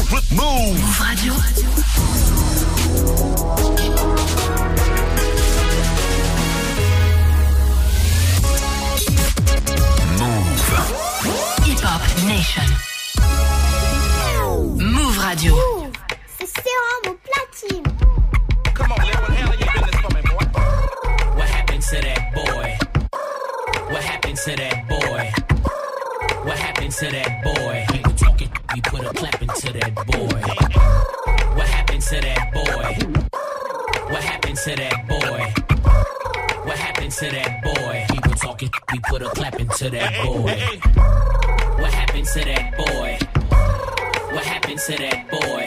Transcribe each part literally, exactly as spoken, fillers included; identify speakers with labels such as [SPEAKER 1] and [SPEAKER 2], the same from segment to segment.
[SPEAKER 1] Move Radio. Move. Hip Hop Nation. Move Radio.
[SPEAKER 2] Ouh, c'est sérum au platine.
[SPEAKER 3] Come on, Lil, what the hell are you business for me, boy? What happened to that boy? What happened to that boy? What happened to that boy? He was talking, we put a clap into that boy. What happened to that boy? What happened to that boy? What happened to that boy? He was talking, we put a clap into that boy. What happened to that boy? What happened to that boy?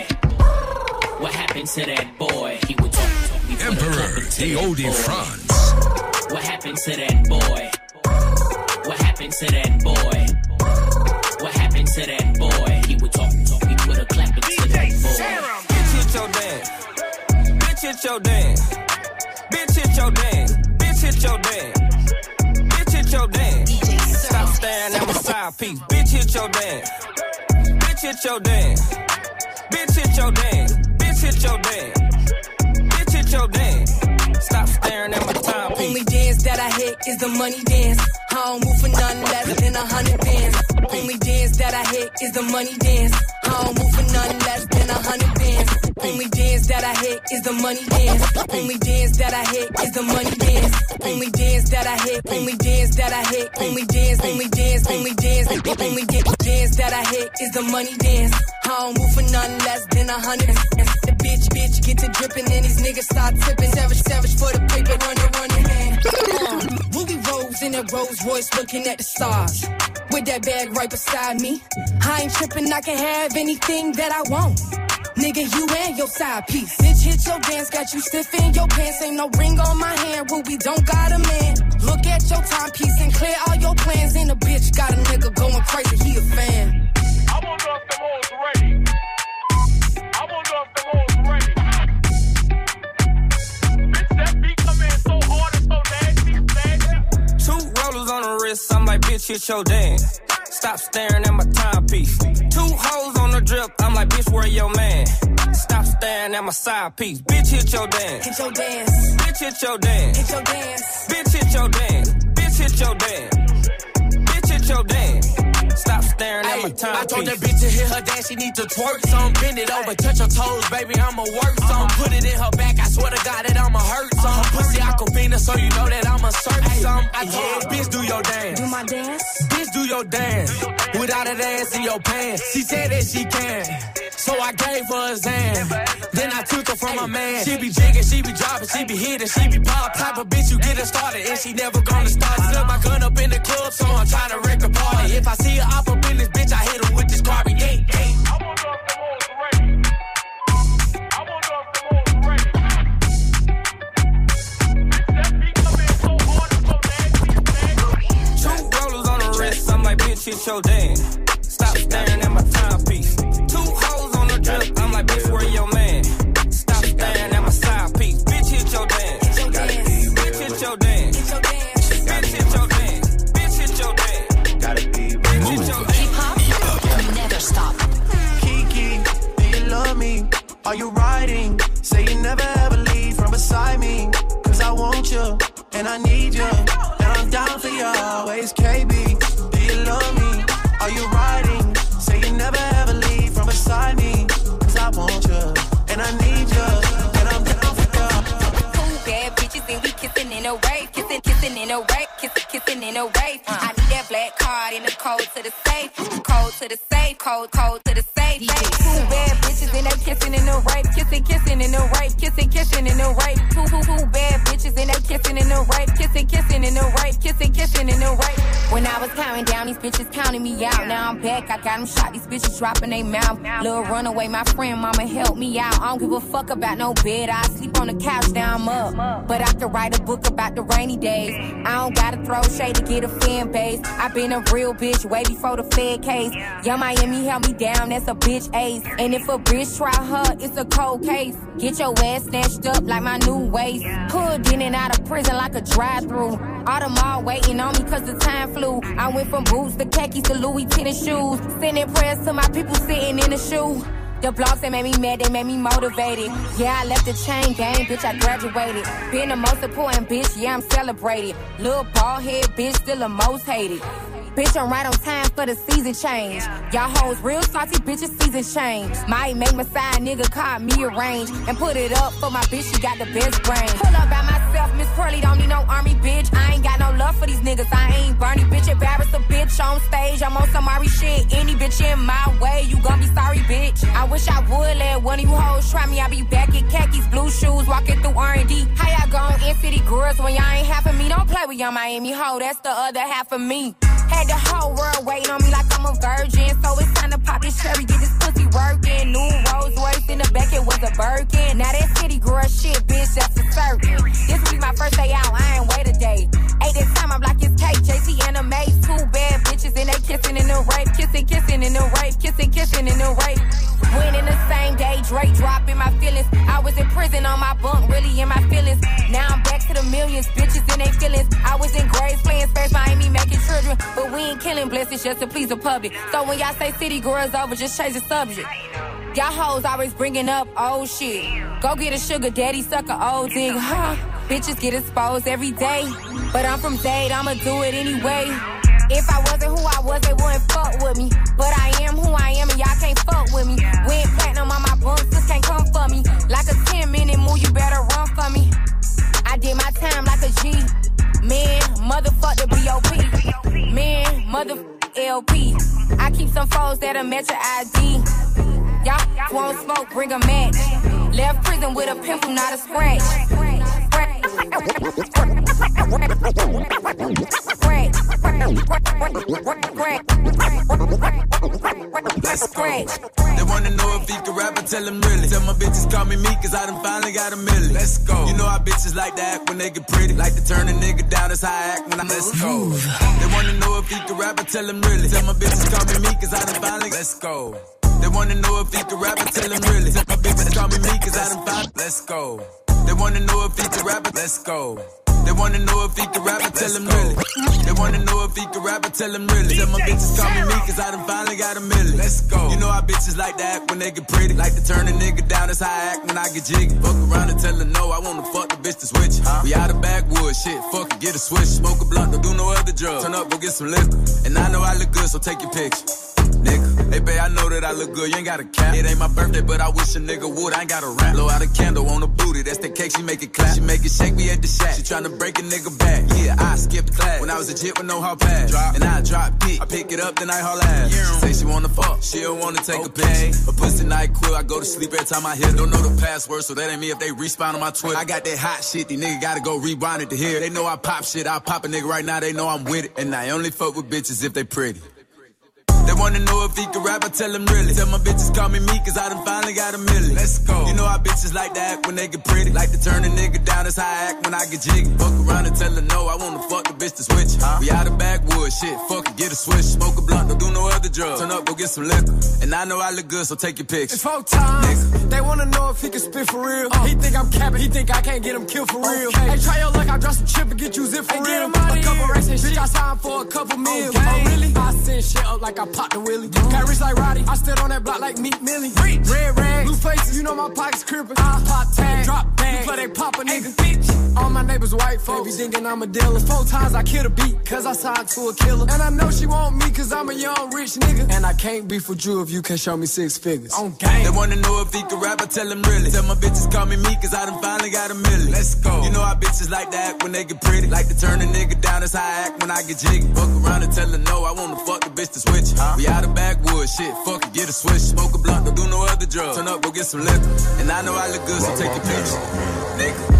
[SPEAKER 3] What happened to that boy? He was talking, we put
[SPEAKER 1] Emperor,
[SPEAKER 3] a clap into
[SPEAKER 1] the
[SPEAKER 3] that
[SPEAKER 1] old
[SPEAKER 3] boy.
[SPEAKER 1] France.
[SPEAKER 3] What happened to that boy? What happened to that boy? What happened to that boy? He would talk, talk, he put a clap into that boy.
[SPEAKER 4] Bitch hit your dance. Bitch hit your dance. Bitch hit your dance. Bitch hit your dance. Bitch hit your dance. Stop staring at my side piece. Bitch hit your dance. Bitch hit your dance. Bitch hit your dance. Bitch hit your dance. Bitch hit your dance. Stop staring at my timepiece.
[SPEAKER 5] Only dance that I hit is the money dance. I don't move for nothing less than a hundred bands. Only dance that I hit is the money dance. I don't move for nothing less than a hundred bands. Only dance that I hit is the money dance. Only dance that I hit is the money dance. Only dance that I hit. Only dance that I hit. Only dance. Only dance. Only dance. Only dance that I hit is the money dance. I don't move for nothing less than a hundred. The bitch, bitch get to dripping and these niggas start tipping. Savage, savage for the paper, running, running. Uh, Ruby Rose in a Rolls Royce looking at the stars. With that bag right beside me. I ain't tripping, I can have anything that I want. Nigga, you and your side piece. Bitch, hit your dance, got you stiff in your pants. Ain't no ring on my hand, Ruby don't got a man. Look at your timepiece and clear all your plans. And a bitch got a nigga going crazy, he a fan.
[SPEAKER 6] I wonder if them hoes ready. I wonder if them hoes ready. Bitch, that beat come in so hard and so nasty, nasty.
[SPEAKER 4] Two rollers on the wrist, I'm like, bitch, hit your dance. Stop staring at my timepiece. Two hoes on the drip, I'm like, bitch, where your man? Stop staring at my side piece. Bitch, hit your dance.
[SPEAKER 5] Hit your dance.
[SPEAKER 4] Bitch, hit your dance.
[SPEAKER 5] Hit your dance.
[SPEAKER 4] Bitch, hit your dance. Bitch, hit your dance. Bitch, hit your dance. Stop staring at my timepiece.
[SPEAKER 7] I told that bitch to hit her dance, she need to twerk some. Bend it over, touch her toes, baby, I'ma work some. Put it in her back, I swear to God that I'ma hurt some. Her pussy aquafina, so you know that I'ma serve some. I told her, bitch, do your dance.
[SPEAKER 5] Do my dance?
[SPEAKER 7] Bitch, do your dance. Without a dance in your pants. She said that she can. So I gave her a Zan. Then I took her from my man. She be jigging, she be dropping, she be hitting, she be pop. Type of bitch you get her started, and she never gonna start. Slip my gun up in the club, so I'm trying to wreck the party. If I see her up up in this bitch, I hit her with this carbon. Yeah, yeah.
[SPEAKER 6] I wonder if them hoes ready. I wonder if them hoes ready. Bitch, that beat come in so hard and so nasty, nasty.
[SPEAKER 4] Two rollers on the wrist, I'm like, bitch, hit your dance. Stop staring at my timepiece. Two hoes on the drip, I'm like, bitch, where your man? Stop staring at my side piece. Bitch, hit your dance.
[SPEAKER 5] Hit your dance.
[SPEAKER 4] Bitch, hit your dance.
[SPEAKER 5] Hit your dance.
[SPEAKER 4] Bitch, hit your dance. Bitch, hit your dance. Bitch, hit your dance.
[SPEAKER 1] Hip Hop
[SPEAKER 8] Never stop.
[SPEAKER 9] Kiki, do you love me? Are you riding? Say you never ever leave from beside me. Cause I want you, and I need you, and I'm down for you always. K B, do you love me? Are you riding? Say you never ever leave from beside me. Cause I want you, and I need you, and I'm down for you.
[SPEAKER 10] Two bad bitches and we kissing in a wave. Kissing, kissing in a wave. Kissing, kissing in a wave. I need that black card in the code to the safe. Code to the safe. Code, code to the safe. Two bad bitches and they kissing in the rape. Kissing, kissing in the rape. Kissing, kissing in the rape. Two, two, two bad bitches and they kissing in the rape. Kissing, kissing in the rape. Kissing, kissing in the rape. When I was counting down, these bitches counting me out. Now I'm back, I got them shot. These bitches dropping they mouth. Little runaway, my friend, mama help me out. I don't give a fuck about no bed. I sleep on the couch, now I'm up. But I could write a book about the rainy days. I don't gotta throw shade to get a fan base. I been a real bitch way before the Fed case. Young Miami held me down, that's a bitch ace. And if a bitch try her, it's a cold case. Get your ass snatched up like my new waist. Hood in and out of prison like a drive-thru. All them all waiting on me cause the time flew. I went from boots to khakis to Louis tennis shoes. Sending prayers to my people sitting in the shoe. The blogs, they made me mad, they made me motivated. Yeah, I left the chain gang, bitch, I graduated. Being the most important bitch, yeah, I'm celebrated. Little bald head bitch, still the most hated. Bitch, I'm right on time for the season change. Y'all hoes real salty, bitches, season change. Might make my side nigga call me arrange and put it up for my bitch, she got the best brain. Pull up by myself, Miss Pearly, don't need no army, bitch. I ain't got no love for these niggas, I ain't Bernie, bitch. Embarrass a bitch on stage, I'm on some Ari shit. Any bitch in my way, you gon' be sorry, bitch. I wish I would let one of you hoes try me. I be back in khakis, blue shoes, walking through R and D. How y'all gon' in-city girls when y'all ain't half of me? Don't play with your Miami hoe, that's the other half of me. Had the whole world waiting on me like I'm a virgin. So it's time to pop this cherry, get this pussy working. New Rolls Royce in the back, it was a Birkin. Now that city girl shit, bitch, that's a certain. This week my first day out, I ain't wait a day. Eight this time, I'm like it's cake. J T and a maze, two bad bitches and they kissing in the rape. Kissing, kissing in the rape, kissing, kissing in the rape. Winning the same day, Drake dropping my feelings. I was in prison on my bunk, really in my feelings. Now I'm back to the millions, bitches in they feelings. I was in grades playing Space Miami, making children. But we ain't killing blessings just to please the public. So when y'all say city girls over, just change the subject. Y'all hoes always bringing up old shit. Go get a sugar daddy, suck a old dick, huh? Bitches get exposed every day. But I'm from Dade, I'ma do it anyway. If I wasn't who I was, they wouldn't fuck with me. But I am who I am and y'all can't fuck with me. Went platinum on my bumps, this can't come for me. Like a ten minute move, you better run for me. I did my time like a G. Man, motherfuck the B O P. Man, mother L P. I keep some foes that'll match your I D. Y'all won't smoke, bring a match. Left prison with a pimple, not a scratch.
[SPEAKER 7] Let's go. They wanna know if he can rap, I tell them really. Tell my bitches call me me, cause I done finally got a million. Let's go. You know how bitches like to act when they get pretty. Like to turn a nigga down, that's how I act when I let's go. They wanna know if he can rap, I tell them really. Tell my bitches call me me, cause I done finally. Let's go. They wanna know if he can rap, I tell them really. Tell my bitches call me me, cause I done finally. Let's go. They wanna know if he can rap, let's go. They wanna know if he can rap, I tell him really. They wanna know if he can rap, I tell him really. Tell my bitches call me me, cause I done finally got a million. Let's go. You know how bitches like to act when they get pretty. Like to turn a nigga down, that's how I act when I get jiggy. Fuck around and tell her no, I wanna fuck the bitch to switch. Huh? We out of backwoods, shit, fuck it, get a switch. Smoke a blunt, don't do no other drugs. Turn up, go get some liquor. And I know I look good, so take your picture. Nigga, hey babe, I know that I look good, you ain't got a cap. It ain't my birthday, but I wish a nigga would, I ain't got a rap. Blow out a candle on the booty, that's the cake, she make it clap. She make it shake, we at the shack. She tryna break a nigga back. Yeah, I skipped class when I was a jit with no hall pass. Drop. And I drop dick, I pick it up, then I haul ass. Yeah. She say she wanna fuck, she don't wanna take okay. a picture. A pussy night quill, I go to sleep every time I hit. Don't know the password, so that ain't me if they respawn on my Twitter. I got that hot shit, these niggas gotta go rewind it to hear. They know I pop shit, I pop a nigga right now, they know I'm with it. And I only fuck with bitches if they pretty. They wanna know if he can rap, I tell him really. Tell my bitches call me me, cause I done finally got a million. Let's go. You know how bitches like to act when they get pretty. Like to turn a nigga down, that's how I act when I get jiggy. Fuck around and tell her no, I wanna fuck the bitch to switch. Huh? We out of backwoods, shit, fuck it, get a switch. Smoke a blunt, don't do no other drugs. Turn up, go get some liquor. And I know I look good, so take your picture.
[SPEAKER 8] It's four times, nigga. They wanna know if he can spit for real. Uh, he think I'm capping, he think I can't get him killed for real. Okay. Hey, try your luck, I drop some chip and get you zip for hey, real. A couple racks and bitch, I signed for a couple mil. Okay. Oh, really? I send shit up like I popped the willy. Got rich like Roddy, I stood on that block like Meek Millie. Red rag, blue faces, you know my pockets crippin'. I pop tag, drop bag, you play they pop a nigga. Hey, bitch. All my neighbors white folks, they be thinking I'm a dealer. Four times I killed a beat, cause I signed to a killer. And I know she want me, cause I'm a young rich nigga. And I can't beef with you if you can't show me six figures. On game. They wanna know if he can rap, I tell him really. Tell my bitches call me me, cause I done finally got a million. Let's go. You know how bitches like to act when they get pretty. Like to turn a nigga down, that's how I act when I get jiggy. Fuck around and tell her no, I wanna fuck the bitch to switch. Huh? We out of backwoods, shit, fuck it, get a switch. Smoke a blunt, don't do no other drugs. Turn up, go get some liquor. And I know I look good, so take a picture. Nigga.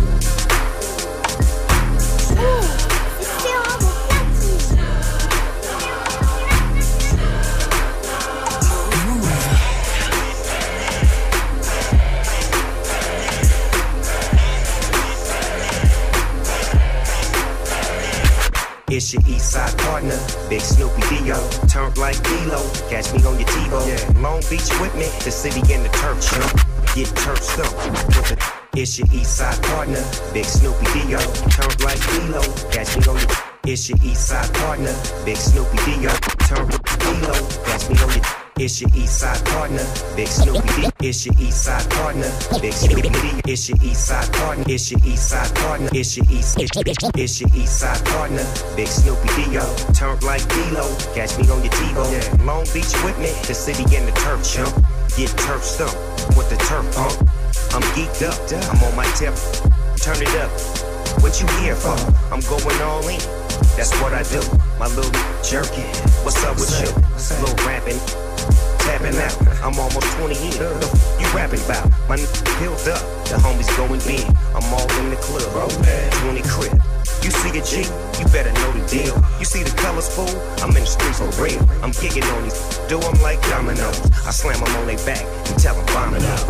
[SPEAKER 11] It's your east side partner, Big Snoopy Dio. Turn like D-Lo, catch me on your TiVo. Yeah. Long Beach with me, the city in the turf jump. Get turf stumped. It's your east side partner, Big Snoopy Dio. Turn like D-Lo, catch me on your. It's your east side partner, Big Snoopy Dio. Turn like D-Lo, catch me on your. It's your east side partner, Big Snoopy D. It's your east side partner, Big Snoopy D. It's your east side partner. It's your east side partner. It's your east. It's your east side partner, Big Snoopy D-O. Turn like D-Lo, catch me on your TiVo. Yeah. Long Beach with me, the city and the turf chump. Get turf stumped with the turf pump. I'm geeked up, I'm on my tip. Turn it up. What you here for? I'm going all in. That's what I do. My little jerky. What's up with you? Little rapping, tapping out. I'm almost twenty in. The f- you rapping about? My n- built up. The homies going big. I'm all in the club. twenty crib. You see a G, you better know the deal. You see the colors, fool? I'm in the streets for real. I'm kicking on these. Do them like dominoes. I slam them on their back and tell them vomit out.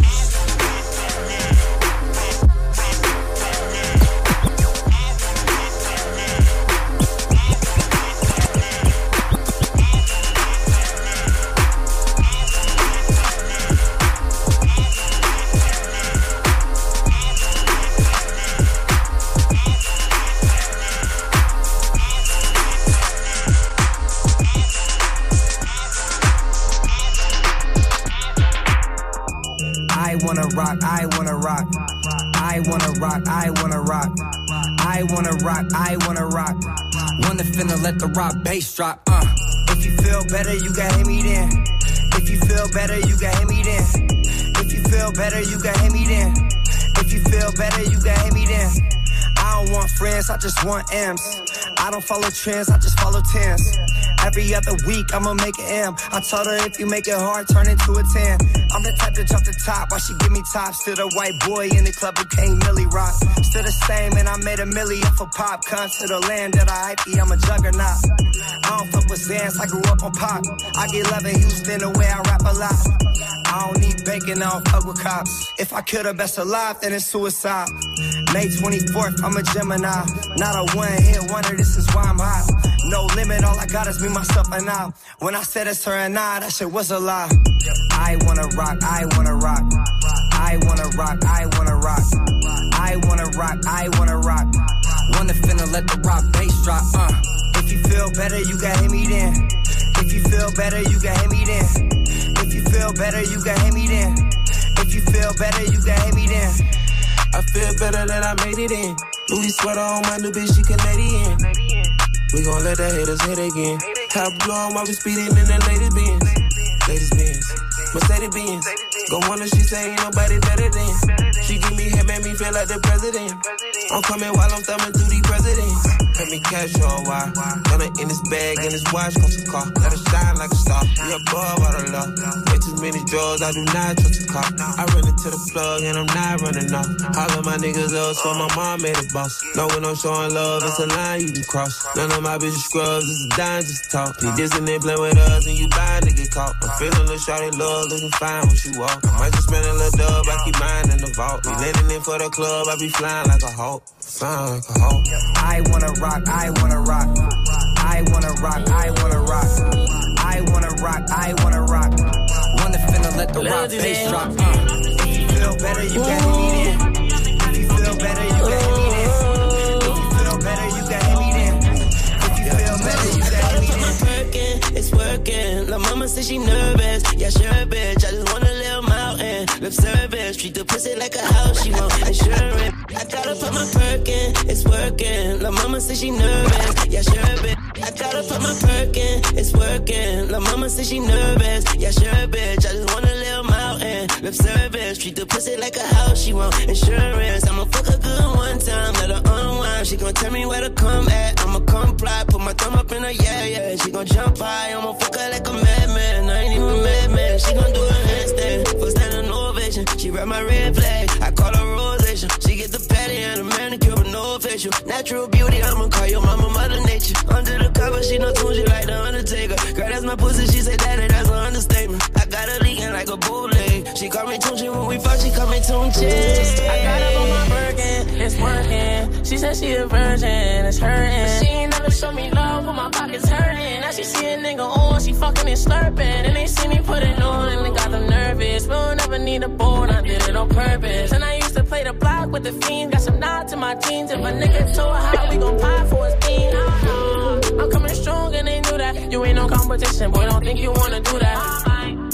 [SPEAKER 12] I wanna rock, I wanna rock, I wanna rock, I wanna rock, I wanna rock. Wanna finna let the rock bass drop, uh. If you feel better, you can hit me then. If you feel better, you can hit me then. If you feel better, you can hit me then. If you feel better, you can hit me then. I don't want friends, I just want M's. I don't follow trends, I just follow tens. Every other week, I'ma make an M. I told her if you make it hard, turn into a ten. I'm the type to drop the top while she give me tops. To the white boy in the club who can't milli rock. Still the same, and I made a million for pop. Come to the land that I hype, I'm a juggernaut. I don't fuck with Zans, I grew up on pop. I get love in Houston the way I rap a lot. I don't need bacon, I don't fuck with cops. If I kill the best alive, then it's suicide. May twenty-fourth, I'm a Gemini. Not a one-hit wonder, this is why I'm hot. No limit, all I got is me, myself, and I. When I said it's her and I, that shit was a lie. I wanna rock, I wanna rock. I wanna rock, I wanna rock. I wanna rock, I wanna rock. Wanna finna let the rock bass drop, uh. If you feel better, you can hit me then. If you feel better, you can hit me then. If you feel better, you can hit me then. If you feel better, you can hit me then.
[SPEAKER 13] I feel better that I made it in. Louis sweater on my new bitch, she Canadian. We gon' let the haters hit again. Top blow while we speeding in the latest Benz. Latest Benz. Mercedes Benz. Go wonder she say ain't nobody better than. She give me head, make me feel like the president. I'm coming while I'm thumbing through these presidents. Let me cash all while. Got her in this bag and this watch cost a car. Let her shine like a star. We above all the law. Way too many drugs, I do not trust a car. I run into the plug and I'm not running off. All of my niggas up, so my mom made a boss. No, when I'm showing love, it's a line you can cross. None of my bitches scrubs, it's a dime just talk. You dissing and play with us and you bound to get caught. I'm feeling the shawty love, looking fine when she walk. I might just spend a little dub, I keep mine in the vault. We landing in for the club, I be flying like a hawk. Flying like a hawk.
[SPEAKER 12] I wanna rock, I wanna rock. I wanna rock, I wanna rock. I wanna rock, I wanna rock. Wanna finna let the rock bass drop, uh. If you feel better, you can hit me then. If you feel better, you can hit me then. If you feel better, you can hit me then. If you feel better, you can hit me then.
[SPEAKER 14] It's working. La mama says she nervous. Yeah, sure, bitch. I just want a little mountain. Lip service. Treat the pussy like a house. She want insurance. I gotta put my perk in. It's working. La mama says she nervous. Yeah, sure, bitch. I gotta put my perk in. It's working. La mama says she nervous. Yeah, sure, bitch. I just want a little mountain. Lip service. Treat the pussy like a house. She want insurance. I'ma fuck her good one time. Let her unwind. She gon' tell me where to come at. I'ma comply. Put my thumb up in her, yeah, yeah. She gon' jump high. I'ma fuck her like a madman. I ain't even mad, man. She gon' do a handstand. For standing ovation. She ride my red flag. I call her rosation. She get the patty and the manicure with no facial. Natural beauty. I'ma call your mama Mother Nature. Under the cover, she no tune. She like the Undertaker. Girl, that's my pussy. She said daddy, that's an understatement. I got her leaking like a bootleg. She call me Tunchi when we fuck. She call me Tunchi.
[SPEAKER 15] I got her on my Birkin. It's working. She said she a virgin. It's hurting. She ain't never show me love when my pockets hurting. Now she see a nigga on. She fucking and slurping. And they see me put it on and they got them nervous. We don't ever need a board. I did it on purpose. And I used to play the block with the fiends. Got some nods to my teens. If a nigga too high, we gon' pie for his bean. I'm coming strong and they knew that. You ain't no competition, boy, don't think you wanna do that.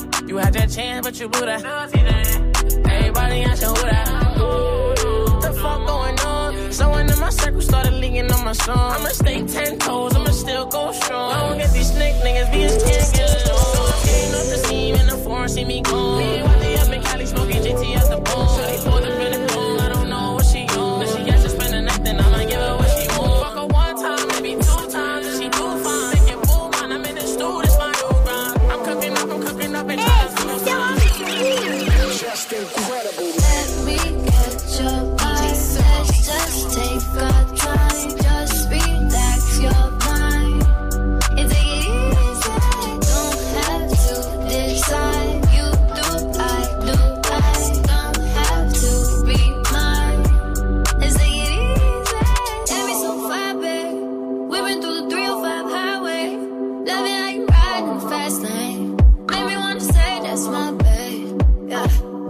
[SPEAKER 15] dance, but you blew that. Everybody asking who that. What the fuck going on? Someone in my circle started leaking on my song. I'ma stay ten toes, I'ma still go strong. I don't get these snake niggas, these can't get along. Came up the scene in the foreign, see me gone. Me and Willie up in Cali smoking G T at the bone. So they pulled up in the phone, I don't know what she on. If she got to spend the night, then I'ma give her what she want. Fuck her one time, maybe two times, and she do fine. Make it move, man, I'm in the stew, this my new grind. I'm cooking up, I'm cooking up, and trying to do something. Just incredible.
[SPEAKER 16] Let me get your vibe. Let's just take our time. Just relax your mind. And take it easy. Don't have to decide. You do, I do, I don't have to be mine. Let's take it easy. Let me so far, babe. We've been through the three oh five highway. Love it how you ride in the fast lane. Make me wanna say that's my babe. Yeah.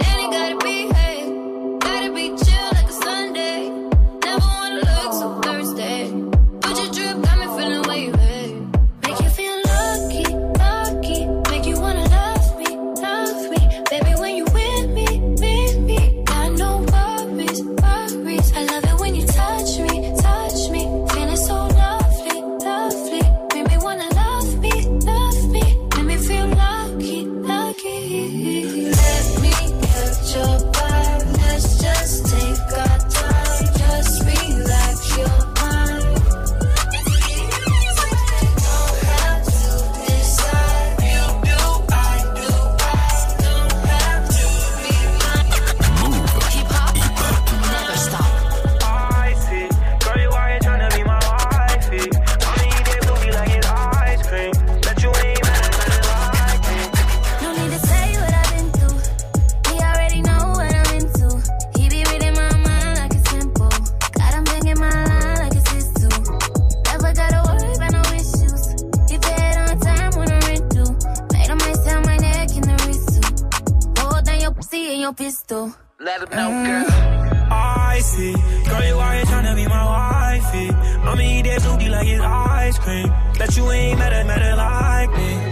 [SPEAKER 16] Pistol.
[SPEAKER 15] Let him know, girl.
[SPEAKER 13] I see, girl, you out here tryna be my wifey. I'ma eat that booty like it's ice cream. Bet you ain't mad at, mad at like me.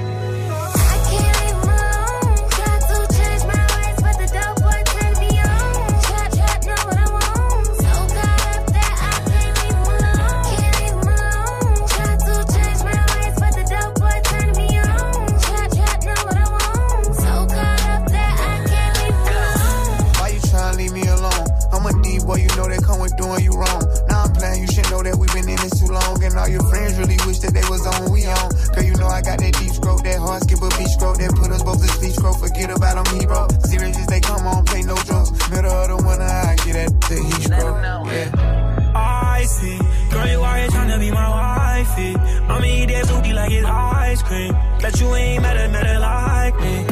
[SPEAKER 17] Boy, you know they come with doing you wrong. Now I'm playing, you should know that we've been in this too long. And all your friends really wish that they was on, we on. Girl, you know I got that deep stroke, that hard skip a beach stroke, that put us both to sleep stroke. Forget about them, he bro. Serious as they come on, play no jokes. Middle of the winter, I get that the heat stroke. Yeah.
[SPEAKER 13] I see, girl, you out here tryna be my wifey. I'ma eat that booty like it's ice cream. Bet you ain't mad at, mad at like me.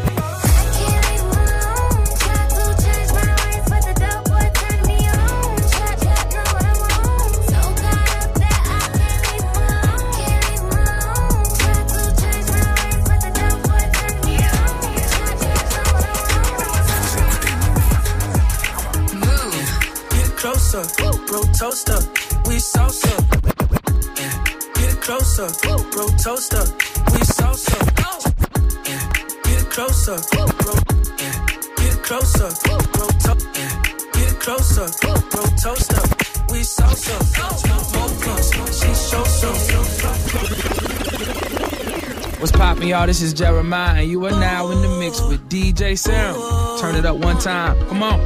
[SPEAKER 13] Closer, bro, toaster, we salsa. Yeah. Get closer, bro, toaster, we salsa. Yeah. Get closer, bro. Yeah. Get closer, bro, to- yeah. Get closer, bro, toaster, we salsa. Smoke more blunts, she show
[SPEAKER 18] What's poppin', y'all? This is Jeremiah, and you are now in the mix with D J Serum. Turn it up one time. Come on.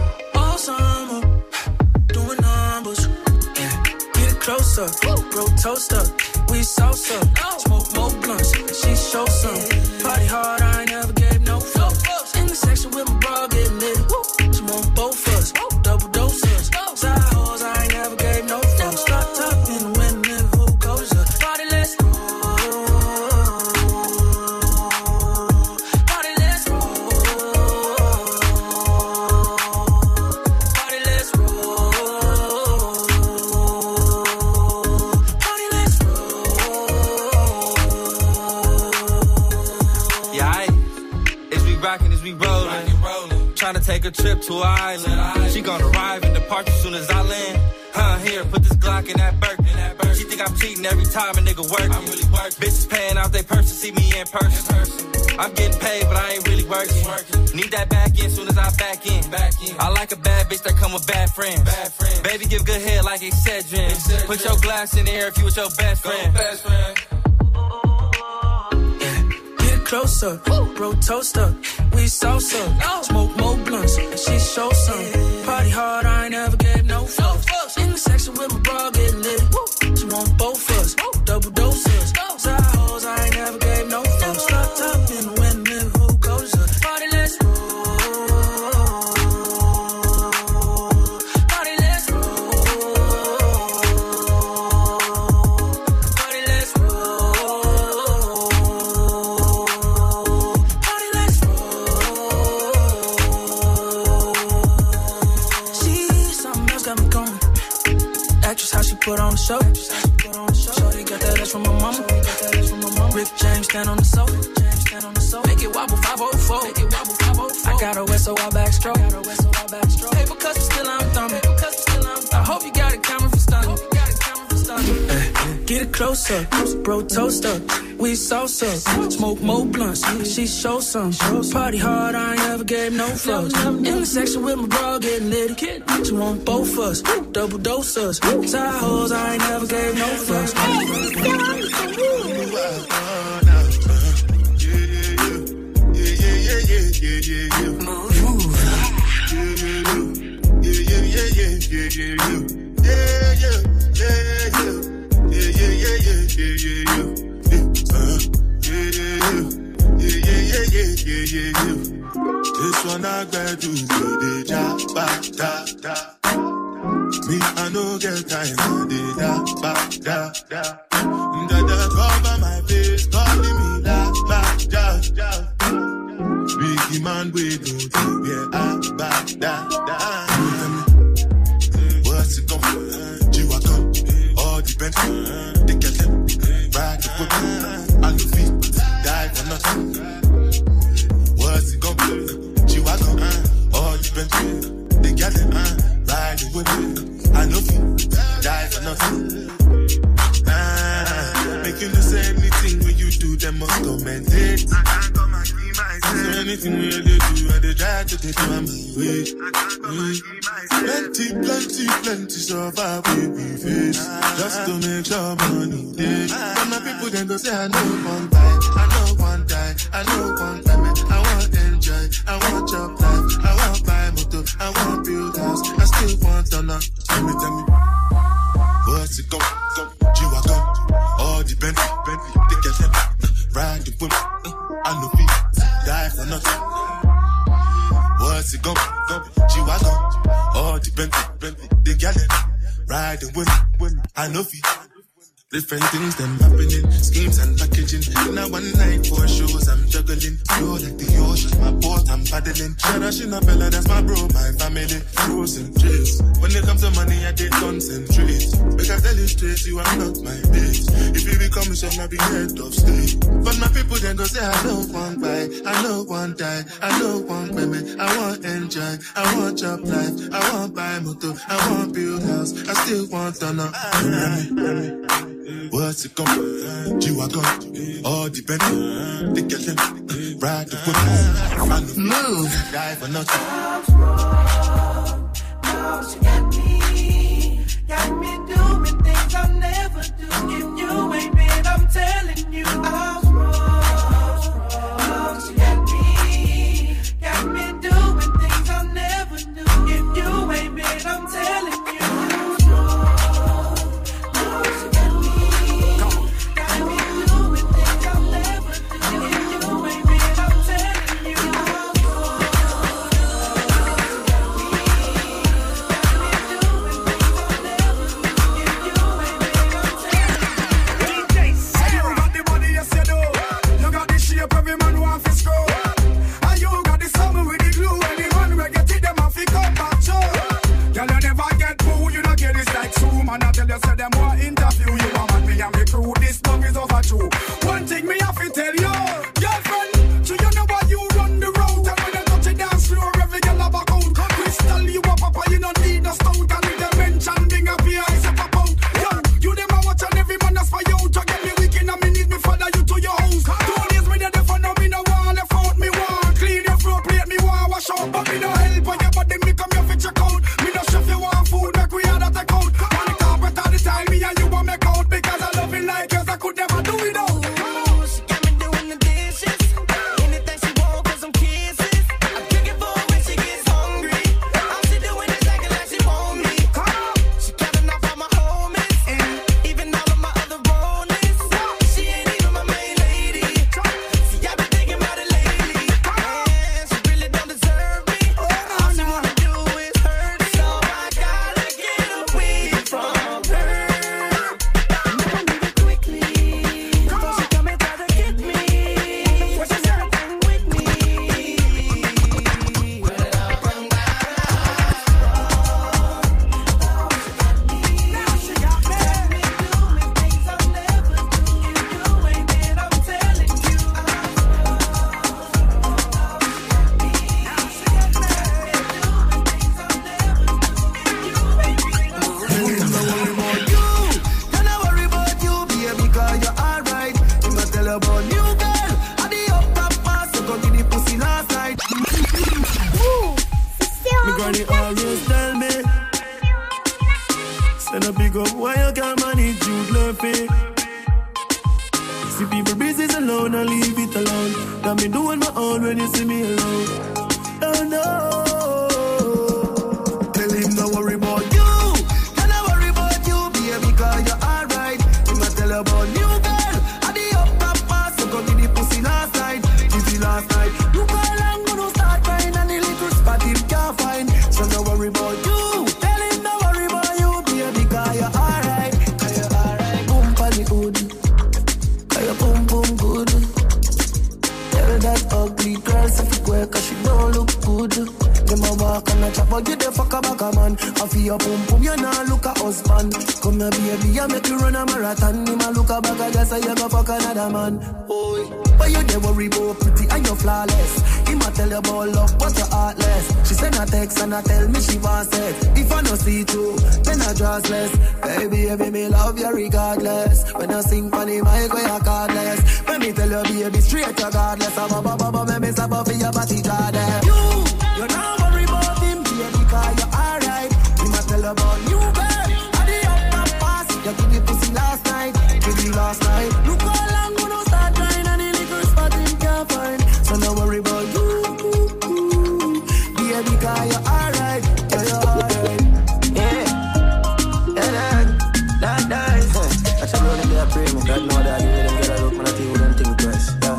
[SPEAKER 13] Closer, bro, toaster, we salsa. Smoke more blunts, she show some. Party hard, I ain't never gave no fuck. In the section with my bra, get lit. She want both of us, double doses. Side hoes, I ain't never gave no fuck. Start talking when nigga who goes up. Party, let's roll. Party, let's roll. Party, let's roll.
[SPEAKER 19] Rockin' as we rollin', tryna take a trip to an island. She gon' arrive and depart as soon as I land. Huh, here, put this Glock in that Birkin. She think I'm cheating every time a nigga work. I'm really work. Bitches paying out they purse to see me in person. I'm getting paid, but I ain't really working. Need that back in soon as I back in. I like a bad bitch that come with bad friends. Baby, give good head like Excedrin. Put your glass in the air if you with your best friend.
[SPEAKER 7] Get closer, bro, toaster. We salsa, smoke more blunts. She show some. Party hard, I ain't never gave no fucks. In the section with my bra getting lit. She want both of us, double doses. Side hoes, I ain't never gave no fucks. Locked up in the windmill, who goes up? Party, let's roll. Party, let's roll. Party, let's roll. Party, let's roll. She, something else got me going. Actress, how she put on the show. Shorty got that ass from my mama. Rick James stand on the sofa. Make it wobble five oh four. I got a West, so I backstroke. Paper cuts, still I'm thumbing. I hope you got a camera for stunning. Get it closer, bro, toaster. We salsa, smoke more blunts. She show some. Party hard, I ain't never gave no fucks. In the section with my bra getting lit. She want both of us, double doses. Side hoes, I ain't never gave no fucks.
[SPEAKER 20] This one I got to do the job, da, da, da. Me, I no get time for the da, ba, da, da. Da, da, cover my face, calling me da, ba, da, da. Biggie man, we do the yeah, ah, ba, da, da. What's it gon' be? G-Wagon, all depends. They get them, ride the whip, on the feet, die for nothing. What's it gon' be? G-Wagon, uh, all depends. They get them, uh, ride the whip, I know feet, die for nothing. Ah, make you no say anything when you do, them must comment it. I can't come and see myself. So anything when they do, I they try to take my way. Plenty, plenty, plenty survive with me face. Just to make sure money day. But my people then go say I know one time, I know one time, I know one time. I want enjoy, I want job life, I want buy motor, I want build house, I still want to know. Tell me, tell me, what's it gon' go? G-Wagon, all the Bentley, Bentley, they get them, ride the whip, I know feet, die for nothing. What's it gon' go? G-Wagon, all the Bentley, Bentley, they get them, ride the whip, I know feet. Different things them happening, schemes and packaging. Now one night for shows I'm juggling. Flow like the ocean, my boat I'm paddling. Shara Shinabella, that's my bro, my family. Frozen trace. When it comes to money, I did concentrate. Because tell you straight, you are not my bitch. If you become a chef, I'll be head of state. But my people then go say, I don't want buy, I don't want die, I don't want women, I want enjoy, I want job life, I want buy motor, I want build house, I still want to know. What's it gon' be? G-Wagon, all the Bentley, they get them, ride the whip, move, die for nothing.
[SPEAKER 21] She got me, got me doing things I'll never do. If you ain't been, I'm telling you, I'm wrong. She got me, got me doing things I'll never do. If you ain't been, I'm telling you. One thing me have to tell you, girlfriend, so you know why you run the road. And when you touch it dance floor, every girl have a coat. Crystal, you a papa, you don't need a stout. And if they mention bring up your eyes up pop out. Yo, you them a watch and every man that's for you. To get me weak in a minute, me follow you to your house. Two days me there for no, me no want
[SPEAKER 13] up, why you can't manage you laughing? See people business alone, I leave it alone. Got me doing my own when you see me alone. Oh no. Tell him don't worry about you. Can I worry about you, baby, cause you're alright. He must tell about new girl. I the up top pass, so go to the pussy last night. Pussy last night. You call and gonna start crying and the little spot him can't find. So don't worry about you. Tell him don't worry about you, baby, cause you're alright. Cause you're alright. Boom, pally hood. Cause you're boom, boom, good. Tell that ugly girl if you work cause she don't look good. Them a walk and a chat but you the fuck a back a man. I feel your boom boom you nah look a husband. Come here baby I make you run a marathon. Him a look a back a just say you go fuck another man. Boy, but you dey worry about pretty and you flawless. Him a tell you about love but you heartless. She send a text and a tell me she wants it. If I no see through then I just less. Baby baby me love you regardless. When I sing funny mic where you cardless. When me tell you baby straight you godless. I'm a baba baba me stop off your body draw there. You, you not worry about him baby cause you alright. Him a tell about you girl. I the up top pass. You give the pussy last night. Give the last night. Look how long gonna start crying and the little spot him can't find. So don't worry about you, baby cause you alright. Yeah, you alright.
[SPEAKER 14] Yeah, yeah, that, that, that. I should know them they are praying, me God know that you let them get a look, man, I think we don't think twice, yeah.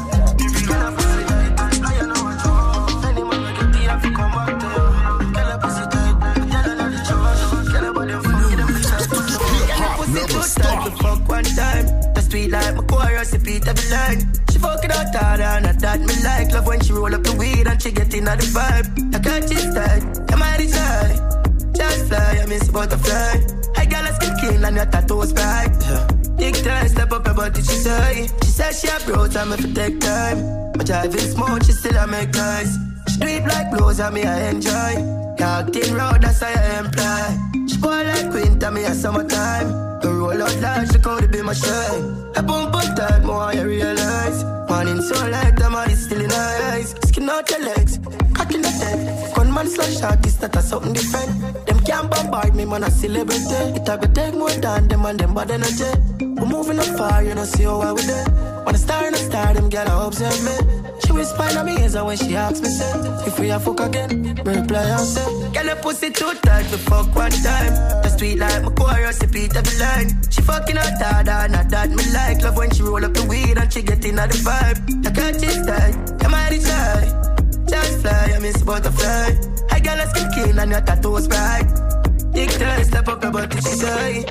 [SPEAKER 14] Start to fuck one time. The street like my chorus, repeat every line. She fucking out harder and I that me like. Love when she roll up the weed and she get in the vibe. I got this tight, you might try. Just fly, I miss butterfly. I got a skin king and your tattoos bright. Big time, step up her body, she say. She said she a bro, time if it take time. But driving smooth, she still a make noise. She do it like blues and me I enjoy. Acting road, that's how I employ. She boy like winter, me a summertime. The roll out large, the code be my shine. I bump up tight, more I realize. Morning so light, the man is still in her eyes. Skin out your legs, cock in the head. Gunman slash artist, that is something different. Them can't bombard me, man, a celebrity. It a go take more than them and them bad energy. We're moving up far, you know, see how I with it. When I star in a star, them girl, I observe me. She whisper in my ears when she asks me, say, if we a fuck again, me reply and say, girl, your pussy too tight to fuck one time. The street like my chorus, repeat every line. She fucking out harder, not that me like. Love when she roll up the weed and she get in the vibe. I got this tight, you might try. Just fly, I miss butterfly. I got a skin king and your tattoos bright. Big time, step up your body, she say.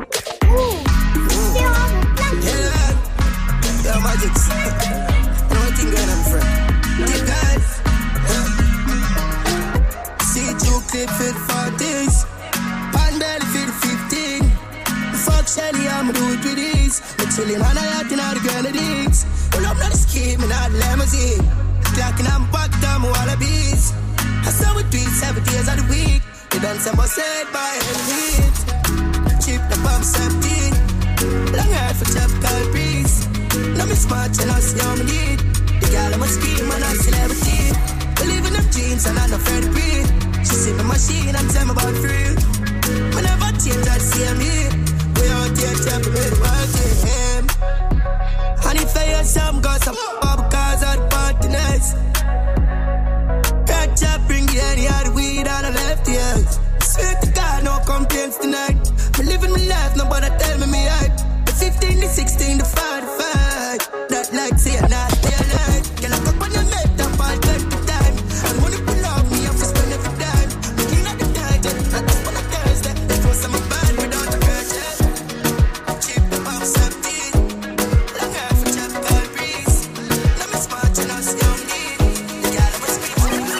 [SPEAKER 14] Yeah, yeah, magics. Nothing good, I'm friend. Deep guys, yeah. See two clip fit for this. Pan belly fit fifteen. Fuck Shelly, I'ma do it with this. Me chillin' on a yacht in all the grenadines. Pull up, not the scheme, in all the limousine. Clocking on back down, wallabies. I saw it tweet seven days of the week. We done some more said by elite. Cheap the pump seventeen. Long hair for chop call breeze. No me smart and I see how me need. The girl I'm a scheme and I'm celebrity. Believe in them jeans and I'm not afraid to breathe. She sit in the machine and tell me about free. Whenever I change I see me. We out here tell me where to work him. And if I hear some girls some up cars at the party nights. Catch up, bring the any other weed on the left ear. Swear to God, no complaints tonight. Me living my life, nobody tell me me right. The fifteen, the sixteen, the forty-five. That like say I'm not there light. Girl, I come on your make that part take the time. And when you pull up me, I'm for spend every time. Looking at the night, and that's when I Thursday. They throw some bad without the purchase. Cheap the pop seventeen. Long hair for chop call breeze. Let me smart and I see how me need. The girl I'm a speech.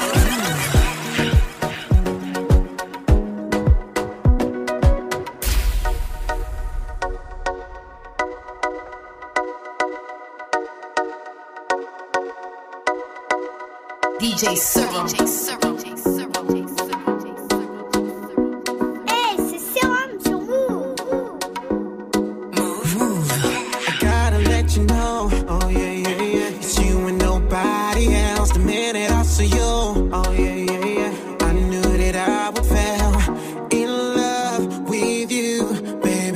[SPEAKER 1] D J Serum.
[SPEAKER 16] Hey, c'est Serum sur Move.
[SPEAKER 9] Move. I gotta let you know, oh yeah, yeah, yeah. It's you and nobody else. The minute I saw you, oh yeah, yeah, yeah. I knew that I would fall in love with you, baby.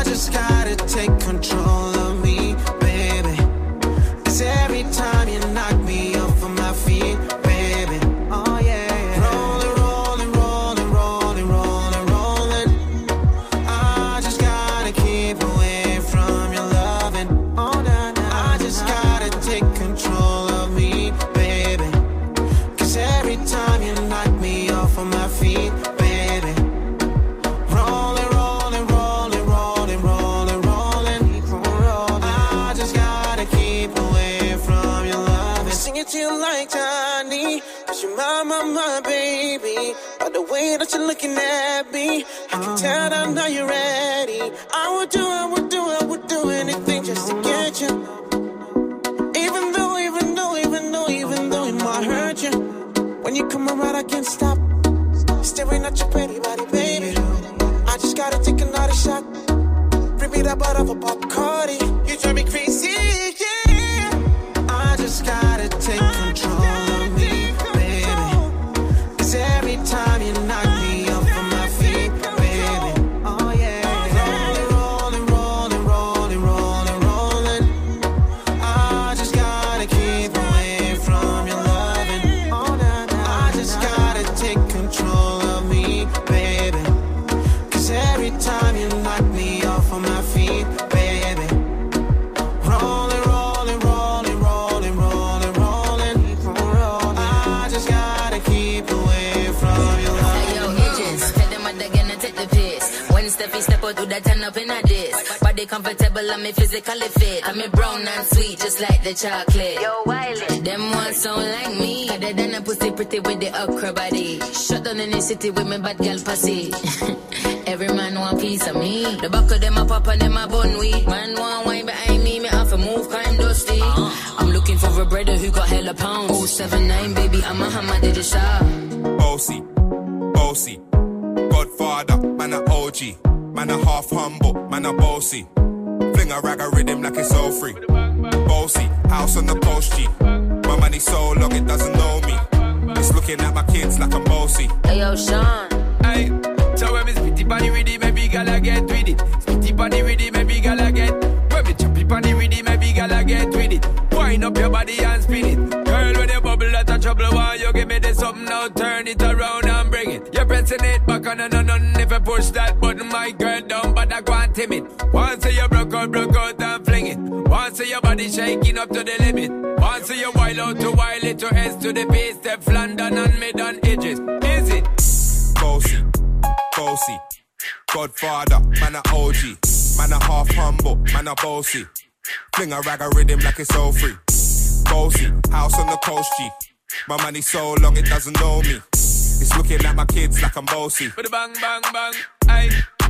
[SPEAKER 9] I just gotta take control of me, baby. Cause every time you knock me off of my feet, baby. Oh yeah. Rolling, rolling, rolling, rolling, rolling, rolling. I just gotta keep away from your loving. Oh nah, nah. I just gotta take control of me, baby. Cause every time you knock me off of my feet, baby. Rolling, rolling, rolling, rolling, rolling, rolling, rolling. I just gotta keep away from your love. Sing it to you like Johnny, cause you're my, my, my baby. By the way that you're looking at me, I can tell that now you're ready. I would do, I would do, I would do anything just to get you. Even though, even though, even though, even though it might hurt you. When you come around, I can't stop staring at your pretty body, baby. I just gotta take another shot. Bring me that bottle of a Bacardi. You drive me crazy, yeah. I just gotta take control of me, baby. Cause every time you knock me off of my feet, baby. Oh yeah. Rolling, rolling, rolling, rolling, rolling, rolling. I just gotta keep away from your loving. Oh nah, nah. I just gotta take control of me, baby. Cause every time you knock me off of my feet, baby. Rolling, rolling, rolling, rolling, rolling, rolling, rolling. I just gotta keep away from your love.
[SPEAKER 2] Hey, yo, agents, tell them what they're gonna take the piss. When Steffi step out, do that turn up in a diss. Body comfortable, I'm physically fit. I'm a brown and sweet, just like the chocolate. Yo, Wiley. Them ones sound like me. Other than a pussy pretty with the okra body. Shut down in the city with me bad girl pussy. Every man want piece of me. The back of them a pop and them a bun weed. Man want wine behind me, me have to move crime dusty. Uh-huh. I'm looking for a brother who got hella pounds. oh seven nine, baby, I'm a hammer, did the shot.
[SPEAKER 22] Bossy, bossy, Godfather, man a O G, man a half humble, man a bossy. Fling a rag a rhythm like it's all free. Bossy, house on the coast G. My money so long it doesn't know me. It's looking at my kids like I'm bossy.
[SPEAKER 2] Hey yo, Sean.
[SPEAKER 7] Hey, so when me spitty body with it, maybe gala get with it. Spitty body with it, maybe gala get. When me choppy body with it, maybe gala get with it. Wind up your body and spin it. Girl, when you bubble out of trouble, why you give me this something now? Turn it around and bring it. You're pressing it back on and on and if you push that button, my girl down, but I go and timid. Once you broke out, broke out and fling it. Once your body shaking up to the limit. Once you wild out to wild it to S to the base, step London and mid on edges. Is it?
[SPEAKER 22] Bossy, bossy, Godfather, man a O G, man a half humble, man a bossy. Fling a rag a rhythm like it's all free. Bossy, house on the coast G. My money so long it doesn't know me. It's looking at my kids like I'm bossy.
[SPEAKER 7] With a bang, bang, bang, aye.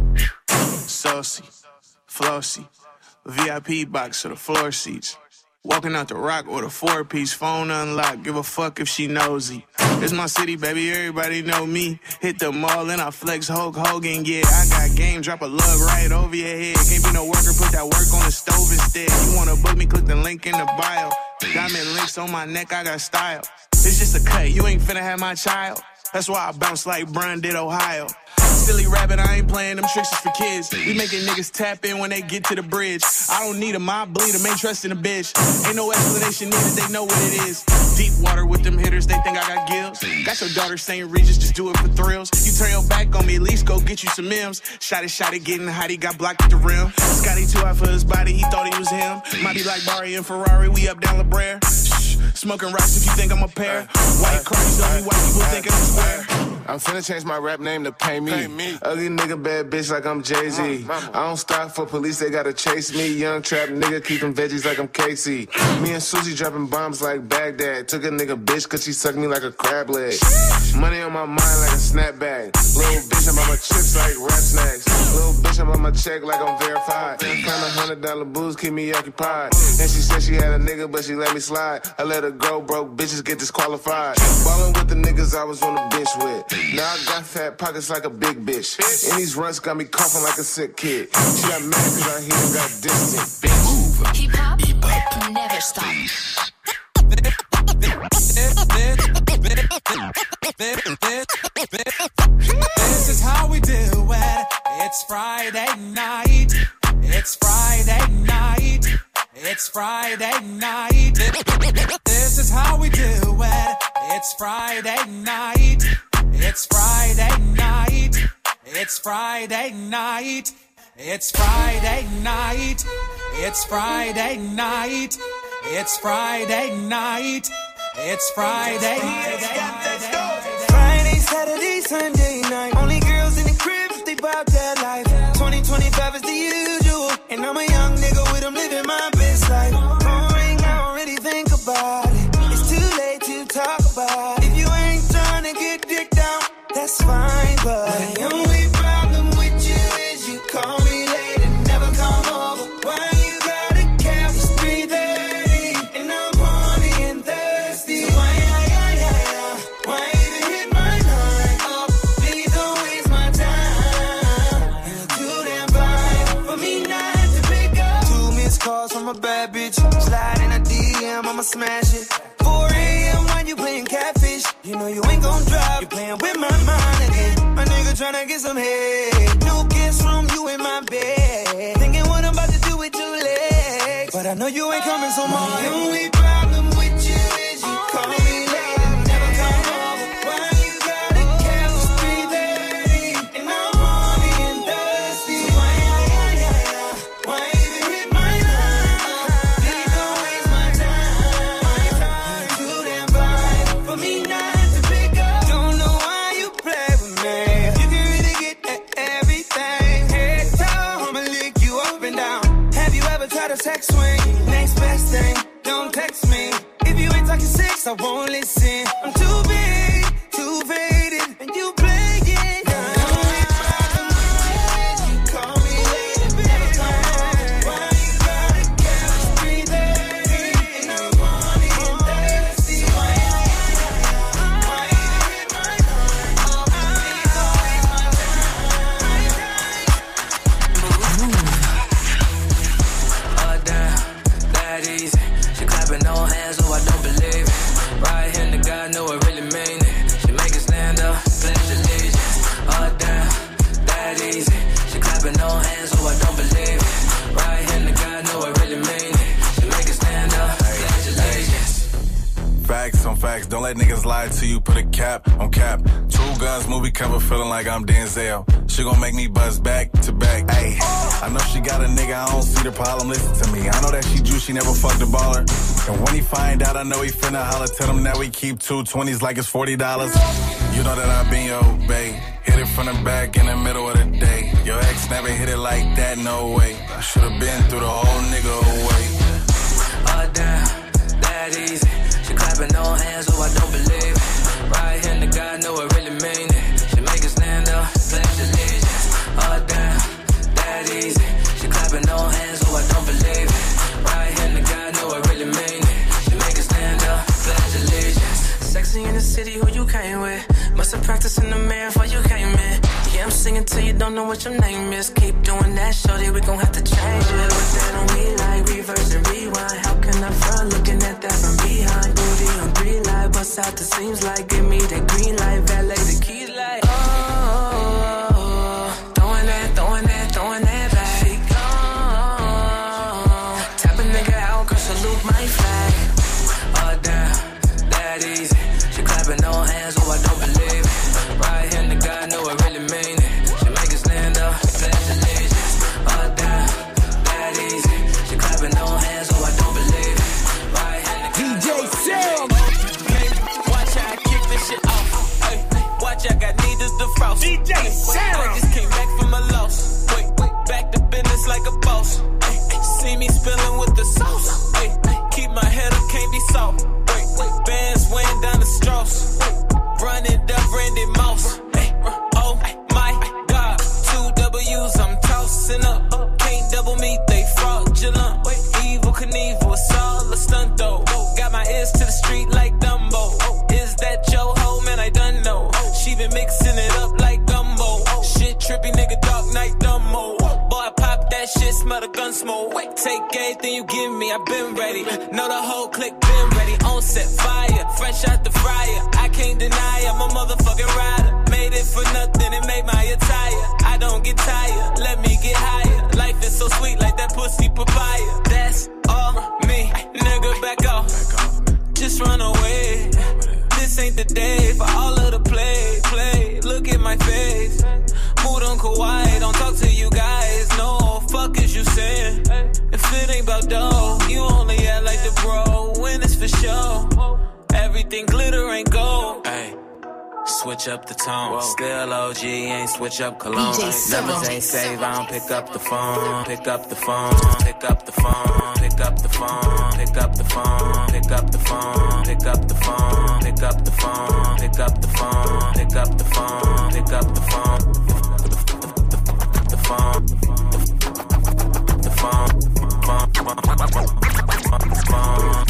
[SPEAKER 17] Saucy, flossy, V I P box to the floor seats. Walking out the rock with a four-piece, phone unlocked, give a fuck if she nosy. It's my city, baby, everybody know me. Hit the mall and I flex Hulk Hogan, yeah. I got game, drop a lug right over your head. Can't be no worker, put that work on the stove instead. You wanna book me, click the link in the bio. Diamond links on my neck, I got style. It's just a cut, you ain't finna have my child. That's why I bounce like Brian did Ohio. Silly rabbit, I ain't playing them tricks for kids. We making niggas tap in when they get to the bridge. I don't need 'em, I bleed 'em, ain't trusting a bitch. Ain't no explanation needed, they know what it is. Deep water with them hitters, they think I got gills. Got your daughter Saint Regis, just do it for thrills. You turn your back on me, at least go get you some M's. Shot it, shot it, getting hot, he got blocked at the rim. Scotty too hot for his body, he thought he was him. Might be like Barry and Ferrari, we up down La Brea. Smoking rocks if you think I'm a pair. White cards on me, white people thinking I'm square.
[SPEAKER 23] I'm finna change my rap name to Pay Me. Pay me. Ugly nigga, bad bitch like I'm Jay-Z. I don't stop for police, they gotta chase me. Young trap nigga, keep them veggies like I'm Casey. Me and Susie dropping bombs like Baghdad. Took a nigga bitch cause she sucked me like a crab leg. Money on my mind like a snapback. Little bitch, I'm on my chips like rap snacks. Little bitch, I'm on my check like I'm verified. Kind of hundred dollar booze keep me occupied. And she said she had a nigga, but she let me slide. I let her go, broke bitches get disqualified. Ballin' with the niggas I was on the bench with. Now I got fat pockets like a big bitch. And these runs got me coughing like a sick kid. She got mad cause I hit and got distant.
[SPEAKER 1] Move. Hip hop, hip hop, never stop.
[SPEAKER 21] This is how we do it. It's Friday night.
[SPEAKER 3] It's Friday night. It's Friday night. This is how we do it. It's Friday night. It's Friday night. It's Friday night. It's Friday night. It's Friday night. It's Friday night. It's Friday night.
[SPEAKER 5] Friday, Saturday, Sunday night. Only girls in the crib, they bout that life. twenty twenty-five is the usual. And I'm a young nigga with them living my best life. Phone ring, I don't really think about it. It's too late to talk about it. If you ain't trying to get dick down, that's fine, but the only problem with you is you call me late and never come over. Why you gotta cap? It's three thirty and I'm horny and thirsty. So why, yeah, yeah, yeah, yeah. Why even hit my line? Oh, please don't waste my time. You're too damn fine for me not to pick up. Two missed calls from a bad bitch. Slide in a D M, I'ma smash it. four a.m. when you playing catfish. You know you ain't gon' drive. You playing with my mind again. My nigga tryna get some head. New kiss from you in my bed. Thinking what I'm about to do with your legs. But I know you ain't coming so much. The only problem with you is you call me late and never come over. Why you gotta cap? It's three thirty and I'm horny and thirsty. So why, yeah, yeah, yeah, yeah. Why even hit my line? Please don't waste my time. You're too damn fine for me not to pick up. Don't know why you play with me. You can really get at everything. Head tall, I'ma lick you up and down. Have you ever tried a sex swing? Next best thing, don't text me. If you ain't talking sex, I won't listen. I'm too big, too faded, and you play it. The only problem is you call me late and never come. Why you gotta cap? It's three thirty and I'm horny and thirsty. Why, yeah, yeah, yeah, yeah. Why you hit my line? Oh, please don't waste my time.
[SPEAKER 6] Uh, damn, that easy. She clapping no hands, oh, I don't believe it. Right hand to God, know I really mean it. She make it stand up, pledge allegiance. Uh, damn, that easy. She clapping no hands, oh, I don't believe it. Right hand to God, know I really mean it. She make it stand up, pledge allegiance.
[SPEAKER 22] Facts on facts, don't let niggas lie to you, put a cap on cap. True Guns movie cover feeling like I'm Denzel. She gon' make me buzz back to back, ayy. I know she got a nigga, I don't see the problem, listen to me. I know that she Jew, she never fucked a baller. And when he find out, I know he finna holler. Tell him that we keep two twenties like it's forty dollars. You know that I been your bae. Hit it from the back in the middle of the day. Your ex never hit it like that, no way. I should've been through the whole nigga away.
[SPEAKER 6] Uh, damn, that easy. She clapping no hands, oh, I don't believe it. Right hand to God, know I really mean it. She make it stand up, pledge allegiance. Uh, damn, that easy. She clapping no hands, oh, I don't believe it. Right hand to God, know I really mean it. She make it stand up, pledge allegiance. Sexy in the city, who you came with? Must have practiced in the mirror before you came in. Yeah, I'm singing till you don't know what your name is. Keep doing that, shorty, we gon' have to change it. What that on me like reverse and rewind? How can I front looking at that from behind? Booty on three light, bust out the seams like give me that green light, valet the keys like oh, oh, oh. Throwing that, throwing that, throwing that back. She gone. Tap a nigga out, cause salute my flag. Oh damn, that easy. She clapping no hands, oh I don't believe it. Right hand to God, know I really mean it. She make it stand up, pledge allegiance. Oh damn, that easy. She clapping no hands, oh I don't believe it. Right hand to God, D J Sam.
[SPEAKER 4] Watch how I kick this shit off. Ay, watch I got needles to frost. D J Sam. I just came back from a loss. Wait, wait, back to business like a boss. Ay, see me spilling with the sauce. Ay, keep my head up, can't be soft. Wait, wait, bands weighing down the straws. Run it up, Randy Moss. Ay, oh my God, two W's I'm tossing up. Can't double me, they fraudulent. Evil Knievel, it's all a stunt though. Got my ears to the street like Dumbo. Is that your hoe, man? I done know. She been mixing it up like gumbo. Shit trippy nigga, dark night dumbo. Boy, pop that shit, smell the gun smoke. Take everything you give me, I been ready. Know the whole clique been ready. On set fire, fresh out the fryer. I can't deny I'm a motherfucking rider. Made it for nothing, it made my attire. I don't get tired, let me get higher. Life is so sweet like that.
[SPEAKER 6] switch up the tone. Still O G, ain't switch up cologne. Numbers ain't save, I don't pick up the phone. Pick up the phone, pick up the phone, pick up the phone, pick up the phone, pick up the phone, pick up the phone, pick up the phone, pick up the phone, pick up the phone, pick up the phone, the phone, the phone, phone.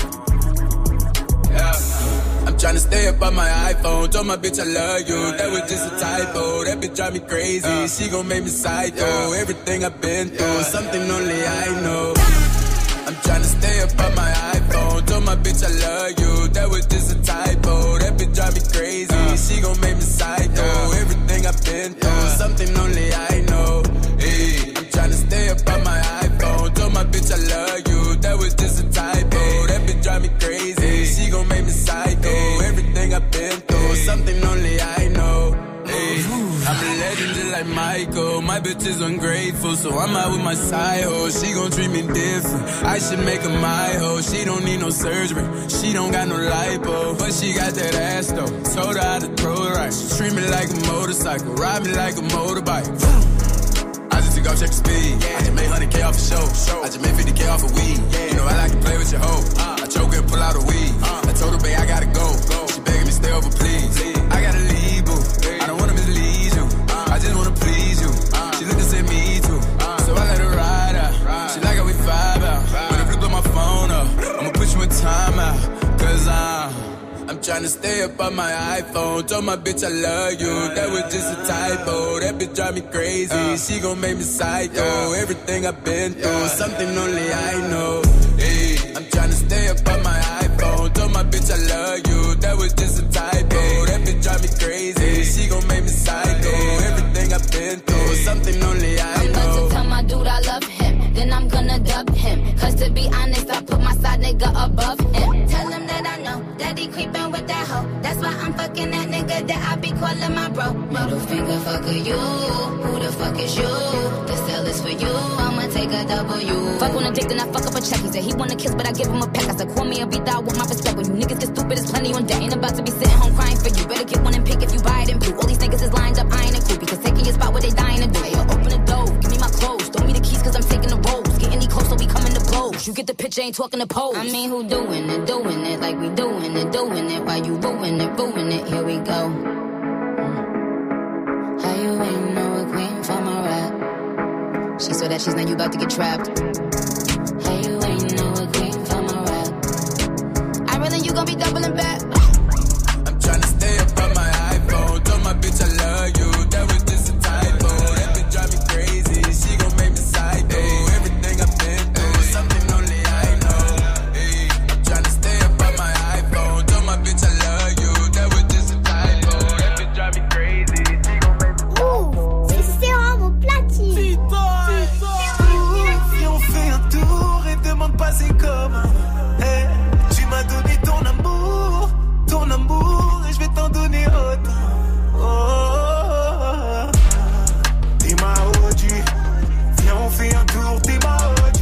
[SPEAKER 8] Yeah. I'm tryna stay up on my iPhone. Told my bitch I love you. That was just a typo. That bitch drive me crazy. She gon' make me psycho. Everything I've been through, something only I know. I'm tryna stay up on my iPhone. Told my bitch I love you. That was just a typo. That bitch drive me crazy. She gon' make me psycho. Everything I've been through, something only I know. Hey, I'm tryna stay up on my iPhone. Told my bitch I love you. That was just a typo. That bitch drive me crazy. She gon' make me psycho. Everything I've been through, something only I know. Hey, I'm a legend just like Michael. My bitch is ungrateful, so I'm out with my side hoe. She gon' treat me different. I should make her my hoe. She don't need no surgery. She don't got no lipo, but she got that ass though. Told her how to throw it right. She treat me like a motorcycle, ride me like a motorbike. I just took off, check the speed. I just made one hundred K off a show. I just made fifty K off a weed. You know I like to play with your hoe. I choke her and pull out a weed. I told her, babe, I gotta go. She begging me stay over, please. I gotta leave, boo. I don't wanna mislead you. I just wanna please you. She looked and said me too. So I let her ride out. She like how we vibe out. When the flip on my phone up, I'ma put you in time out. Cause I'm I'm tryna stay up on my iPhone. Told my bitch I love you. That was just a typo. That bitch drive me crazy. She gon' make me psycho. Everything I've been through, something only I know. Hey, I'm tryna stay up on my iPhone. Told my bitch I love you. That was just a typo. That bitch drive me crazy. She gon' make me psycho. Everything I've been through, something only I
[SPEAKER 2] I'm
[SPEAKER 8] know.
[SPEAKER 2] about to tell my dude I love him. Then I'm gonna dub him. Cause to be honest, I put my side nigga above him. Tell him that I know that he creepin' with that hoe. That's why I'm fucking that nigga that I be calling my bro. Middle finger fucker you. Who the fuck is you? This cell is for you. I'ma take a W. Fuck on a dick, then I fuck up a check. He said he wanna kiss, but I give him a peck. I said call me a beat out with my respect. When you niggas get stupid, it's plenty on deck. Ain't about to be sitting home crying for you. Better get one and pick if you buy it and blue. All these niggas is lined up, I ain't a groupie. Cause taking your spot what they dying to do. Hey, open the door, give me my clothes. Throw me the keys cause I'm taking the rolls. Get any closer, we coming to blows. You get the picture, ain't talking to pose. I mean, who doing it, doing it like we doing it, doing it. While you ruin it, ruin it, here we go. How you ain't know a queen for my rap? She saw that she's now you about to get trapped. How you ain't know a queen for my rap? I really you gon' be doubling back.
[SPEAKER 8] I'm tryna stay up on my iPhone. Told my bitch I love you. That was just a typo. That bitch drive me crazy. She gon' make me psycho. Everything I've been through, something only I know. Hey, I'm tryna stay up on my iPhone. Told my bitch I love you. That was just a typo. That bitch drive me crazy. She gon' make me
[SPEAKER 21] Ouh, c'est Sérum au platine.
[SPEAKER 5] Si on fait un tour et demande pas c'est comment. Hey, tu m'as donné ton amour, ton amour, et je vais t'en donner autant. Oh, oh, oh. T'es ma O G, viens on fait un tour, t'es ma O G.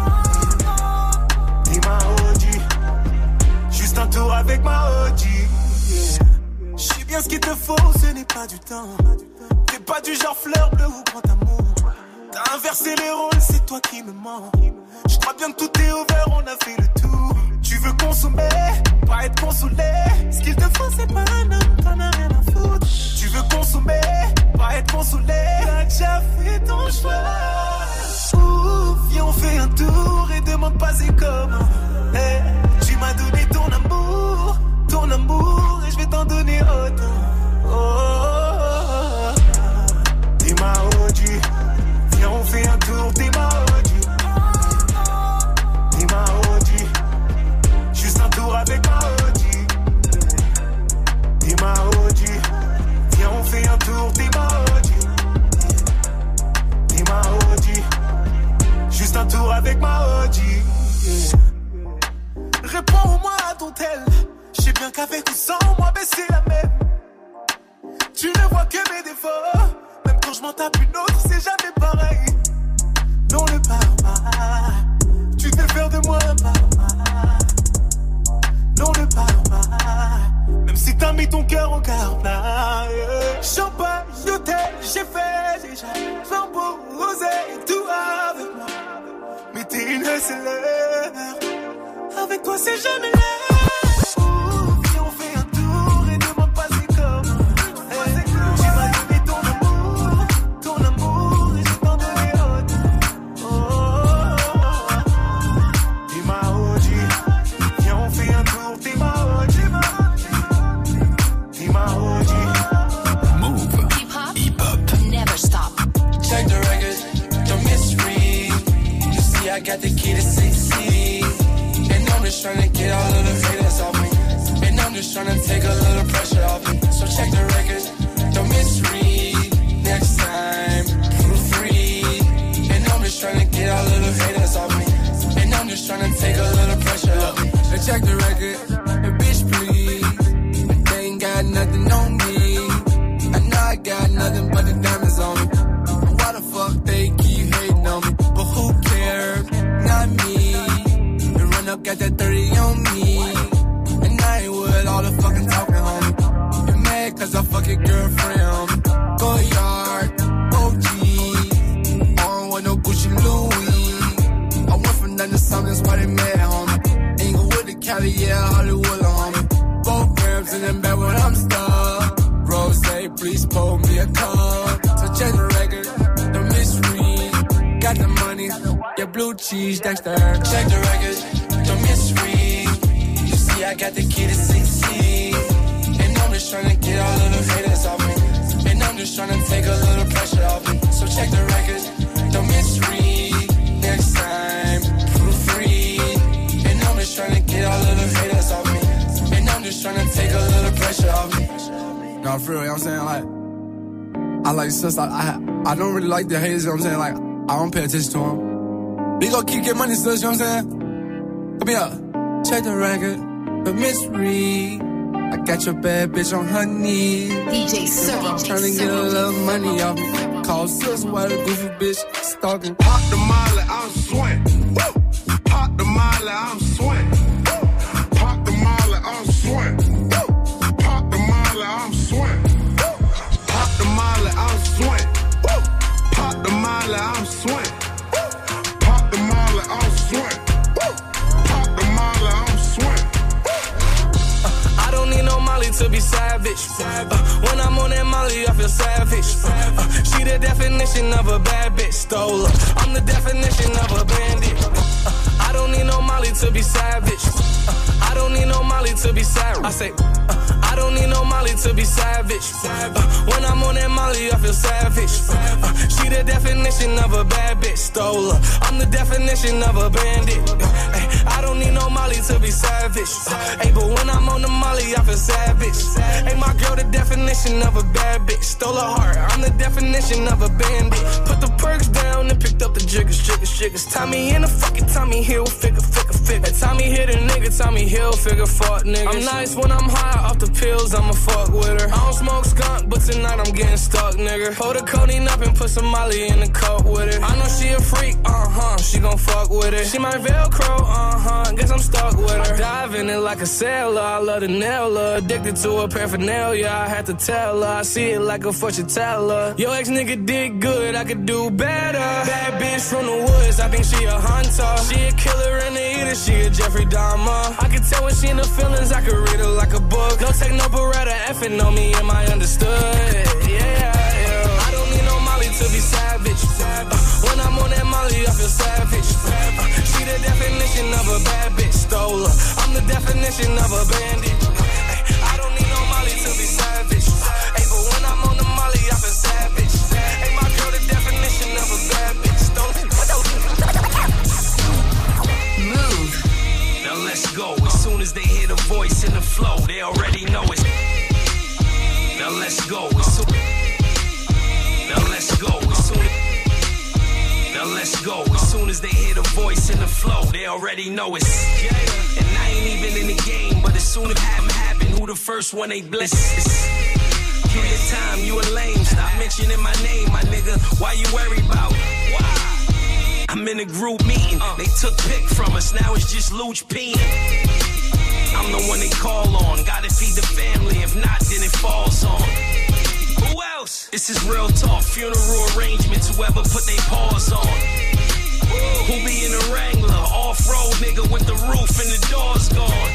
[SPEAKER 5] T'es ma O G, juste un tour avec ma O G. Yeah. Je sais bien ce qu'il te faut, ce n'est pas du temps. T'es pas du genre fleur bleue ou grand amour. T'as inversé les rôles, c'est toi qui me mens. Je crois bien que tout est ouvert, on a fait le tour. Tu veux consommer, pas être consolé. Ce qu'il te faut, c'est pas un homme, t'en as rien à foutre. Tu veux consommer, pas être consolé. T'as déjà fait ton choix. Ouh, viens, on fait un tour et demande pas c'est comment. Hey, tu m'as donné ton amour, ton amour, et je vais t'en donner autant. Oh, oh, oh. T'es ma O G. Viens, on fait un tour, t'es ma O G. T'es ma O G. Juste un tour avec ma O G. T'es ma O G. Viens, on fait un tour, t'es ma O G. T'es ma O G. Juste un tour avec ma O G. Yeah. Réponds au moins à ton tel. J'sais bien qu'avec ou sans moi, ben c'est la même. Tu ne vois que mes défauts. Même quand je m'en tape une autre, c'est jamais pareil. Non, le parma, tu te fais faire de moi un parma. Non, le parma, même si t'as mis ton cœur au carnage. Champagne, hôtel, j'ai fait déjà flambeau, rosé, tout avec moi. Mais t'es une hustler. Avec toi c'est jamais l'air. Si on fait un tour et demande pas c'est comment. Hey, tu m'as donné ton amour, ton amour et je t'en donné autre. Oh, oh, oh. T'es ma O G. Viens on fait un tour, t'es ma O G. T'es ma O G.
[SPEAKER 1] Move. Hip hop. Hip hop. Never stop.
[SPEAKER 7] Check the record, don't misread. You see I got the key to succeed. And I'm just trying to get all of the haters off me. And I'm just trying to take a little pressure off me. So check the record, don't misread. Next time, proofread. And I'm just trying to get all of the haters off me. And I'm just trying to take a little pressure off me. So check the record, and bitch please. But they ain't got nothing on me. I know I got nothing but the diamonds on me. Why the fuck they keep hating on me? But who cares? Not me. Got that thirty on me. And I ain't with all the fucking talking, homie. You mad cause I fuck your girlfriend, homie. Go yard, O G. I don't want no Gucci Louis. I went from nothing to something, that's why they mad, homie. Ain't go with the Cali, yeah, Hollywood, homie. Both grams and then back when I'm stuck. Rose, please pour me a cup. So check the record, don't misread. Got the money, yeah, blue cheese, Dexter. Check the record. Don't misread. You see, I got the key to succeed. And I'm just trying to get all of the haters off me. And I'm just trying to take a little pressure off me. So check the record, don't misread. Next time, proofread. And I'm just trying to get all of the haters off me. And I'm just trying to take a little pressure off me. No, for real, you know what I'm saying? Like, I like sis, I, I, I don't really like the haters, you know what I'm saying? Like, I don't pay attention to them. We gon' keep getting money, sis, you know what I'm saying? Come here, check the record, but misread. I got your bad bitch on her knees.
[SPEAKER 1] D J Sir,
[SPEAKER 7] trying to get a little money off me. Call sis while the goofy bitch stalking.
[SPEAKER 20] Pop the molly, I'm swing. Woo! Pop the molly, I'm swing. Woo! Pop the molly, I'm swing. Woo! Pop the molly, I'm swing. Woo! Pop the molly, I'm swing. Woo! Pop the molly, I'm swing. Woo! Pop the molly, I'm swing.
[SPEAKER 7] I don't need no Molly to be savage. Uh, when I'm on that Molly, I feel savage. Uh, she the definition of a bad bitch. Stole her. I'm the definition of a bandit. Uh, I don't need no Molly to be savage. Uh, I don't need no Molly to be savage. I say, uh, I don't need no Molly to be savage. Uh, when I'm on that Molly, I feel savage. Uh, she the definition of a bad bitch. Stole her. I'm the definition of a bandit. Uh, I don't need no Molly to be savage. Uh, hey, but when I'm on the Molly, I feel savage. Hey, my girl, the definition of a bad bitch. Stole her heart. I'm the definition of a bandit. Put the perks down and picked up the jiggers, jiggers, jiggers. Tommy in the fucking Tommy Hill, figure, figure, figure. Tommy hit a nigga, Tommy Hill, figure, fuck niggas. I'm nice when I'm high off the pills, I'ma fuck with her. I don't smoke skunk, but tonight I'm getting stuck, nigga. Hold the codeine up and put some Molly in the cup with her. I know she a freak, uh-huh, she gon' fuck with it. She my Velcro, uh-huh, guess I'm stuck with her. Dive in it like a sailor, I love the nail her. Addicted to her paraphernalia, I had to tell her. I see it like a fortune teller. Yo ex-nigga did good, I could do better. Bad bitch from the woods, I think she a hunter. She a killer and a eater, she a Jeffrey Dahmer. I can tell when she in the feelings, I could read her like a book. No take no beretta, effing on me, am I understood? Yeah, yeah. I don't need no Molly to be savage. Uh, when I'm on that Molly, I feel savage. Uh, she the definition of a bad bitch. Stole her. I'm the definition of a bandit. Uh, I don't need no Molly to be savage. Hey, but when I'm on the Molly, I feel savage. Hey, my girl, the definition of a bad bitch. Stole her.
[SPEAKER 1] Move.
[SPEAKER 10] Now let's go. As soon as they hear the voice in the flow, they already know it's. Now let's go. As soon, now let's go. As soon, now let's go. As soon as they hear the voice in the flow, they already know it's. And I ain't even in the game, but as soon as it happen, happen, who the first one they bless? Give it time, you a lame. Stop mentioning my name, my nigga. Why you worried about? Why? I'm in a group meeting. They took pick from us, now it's just Luch peeing. I'm the one they call on. Gotta feed the family, if not, then it falls on. Who else? This is real talk, funeral arrangements, whoever put their paws on. Who be in a Wrangler, off-road nigga with the roof and the doors gone.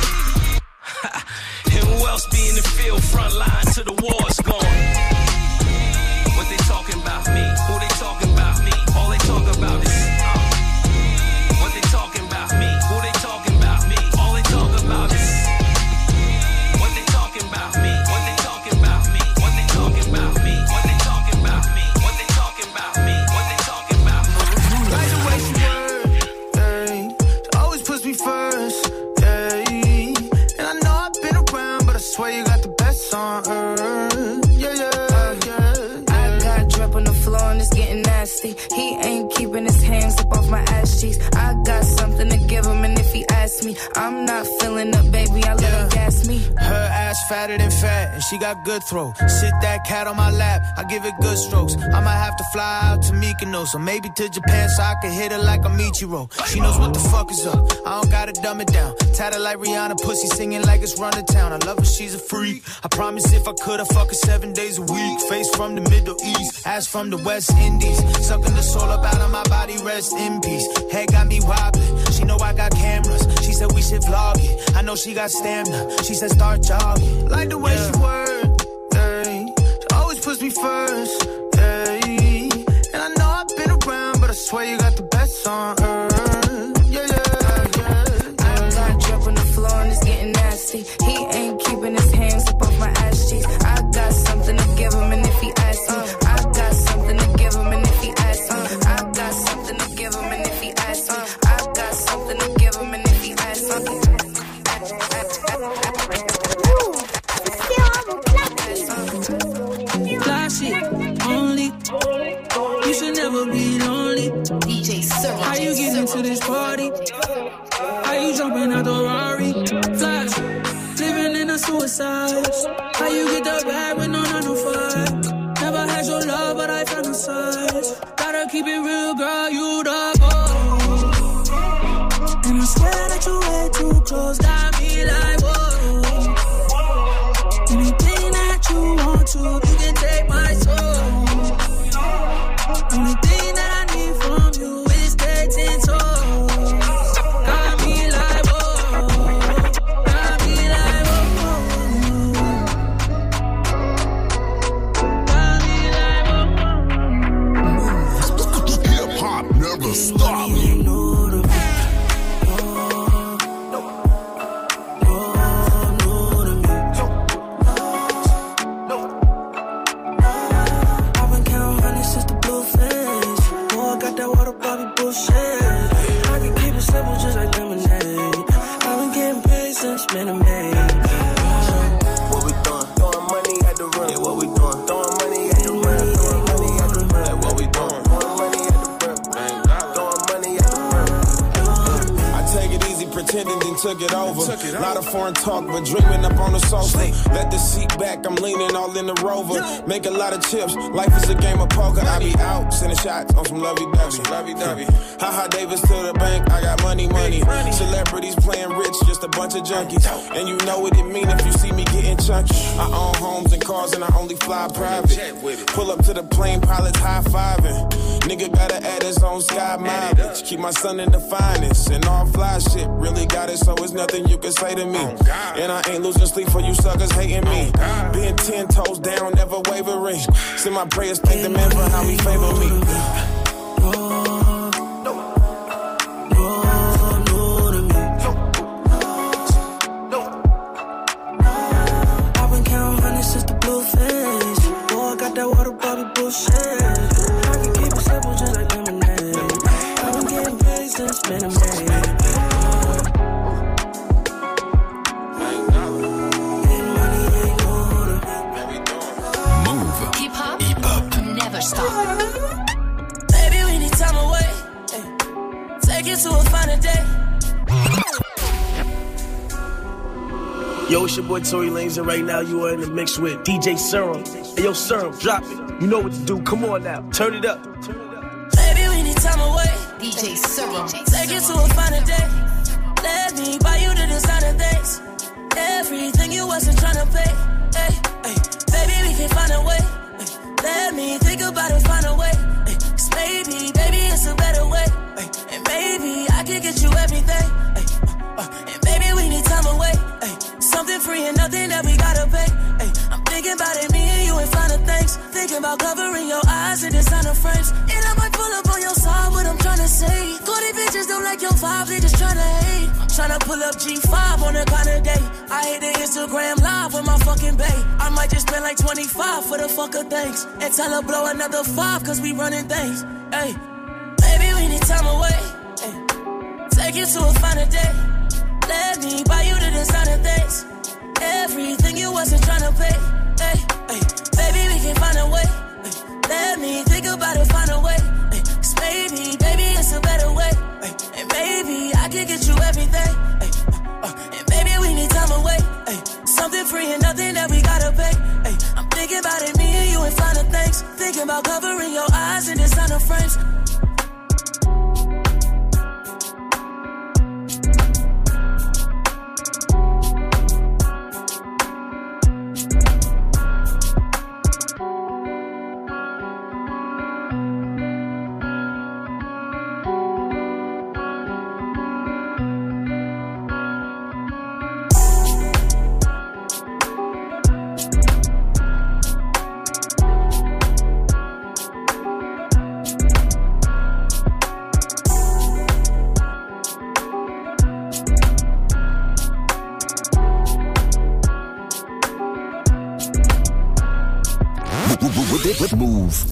[SPEAKER 10] And who else be in the field, front line till the war's gone. What they talking about me? Who they talking about me? All they talk about is uh, what they talking about me? Who they talking about me? All they talk about is what they talking about me? What they talking about me? What they talking about me? What they talking about me? What they talking about me? What they talking about me?
[SPEAKER 5] Like the way she work, hey, she always puts me first, hey. And I know I've been around, but I swear you got the best on earth. Yeah, yeah, yeah.
[SPEAKER 11] I got drip on the floor and it's getting nasty. He ain't keeping his hands up off my ass cheeks. I got something to give him, and if he asks me, I'm not feeling up, baby. I let
[SPEAKER 5] Yeah.
[SPEAKER 11] him gas me.
[SPEAKER 5] Her ass fatter than fat, and she got good throw. Sit that cat on my lap, I give it good strokes. I might have to fly out to Mykonos, or maybe to Japan so I can hit her like a Michiro. She knows what the fuck is up, I don't gotta dumb it down. Tatted like Rihanna, pussy singing like it's run to town. I love her, she's a freak. I promise if I could, I'd fuck her seven days a week. Face from the Middle East, ass from the West Indies. Sucking the soul up out of my body, rest in peace. Head got me wobbling, she know I got cameras. She said we should vlog it, I know she got stamina. She said start jogging. Like the way yeah. she work, hey. She always puts me first, hey. And I know I've been around, but I swear you got the best on earth. Yeah, yeah, yeah.
[SPEAKER 11] I got drip on the floor and it's getting nasty. He ain't keeping his hands up off my ass cheeks. I got something to give him, and if he asks me, I got something to give him, and if he asks me, I got something to give him, and if he asks me, I got something to give him, and if he asks me.
[SPEAKER 7] Fly shit, only. You should never be lonely.
[SPEAKER 2] D J Sir.
[SPEAKER 7] How you getting to this party? How you jumping out the Rari? Flash, living in a suicide. How you get the bag with no nine to five? Never had your love, but I fantasize. Gotta keep it real, girl, you the boss. And I swear that you way too close, got me like whoa. Anything that you want to, you can take my soul. Only thing that I need from you is ten toes. Got me like whoa, got me like whoa, got me like whoa.
[SPEAKER 1] Hip hop never stop.
[SPEAKER 12] Took it over. Took it lot of foreign talk, but dreaming up on the sofa. Let the seat back, I'm leaning all in the Rover. Yeah. Make a lot of chips, life is a game of poker. I be out, sending shots on some lovey-dovey. Lovey-dovey. Ha-ha Davis to the bank, I got money, money. Celebrities playing rich, just a bunch of junkies. And you know what it mean if you see me getting chunky. I own homes and cars and I only fly private. Pull up to the plane, pilots high-fiving. Nigga gotta add his own sky mileage. Keep my son in the finest. And all fly shit, really got it, so it's nothing you can say to me. And I ain't losing sleep for you suckers hating me. Being ten toes down, never wavering. Send my prayers, thank the man for how he favor me.
[SPEAKER 15] Yo, it's your boy Tory Lanez, and right now you are in the mix with D J Serum. Hey, yo, Serum, drop it. You know what to do. Come on now. Turn it up.
[SPEAKER 14] Baby, we need time away. D J Serum. Take it to a finer day. Let me buy you the designer things. Everything you wasn't trying to pay. Hey, hey. Baby, we can find a way. Ay, let me think about it, find a way. Ay, Cause maybe, baby, it's a better way. Ay, and maybe I can get you everything. Ay, uh, uh, and baby, we need time away. Ay, something free and nothing that we gotta pay. Ay, I'm thinking about it, me and you in front of things. Thinking about covering your eyes in designer frames. And I might pull up on your side, what I'm trying to say. Forty bitches don't like your vibe, they just tryna hate. I'm tryna pull up G five on a kind of day. I hit the Instagram live with my fucking bae. I might just spend like twenty-five for the fuck of things. And tell her blow another five, cause we running things. Hey, baby, we need time away. Ay, take you to a finer day. Let me buy you the designer things. Everything you wasn't tryna pay. Hey, hey, baby, we can find a way. Ay, let me think about it, find a way. Ay, Cause maybe, baby, it's a better way. Ay, and maybe I can get you everything. Ay, uh, uh, and baby, we need time away. Ay, something free and nothing that we gotta pay. Ay, I'm thinking about it, me and you in front of things. Thinking about covering your eyes in designer frames.
[SPEAKER 1] Move.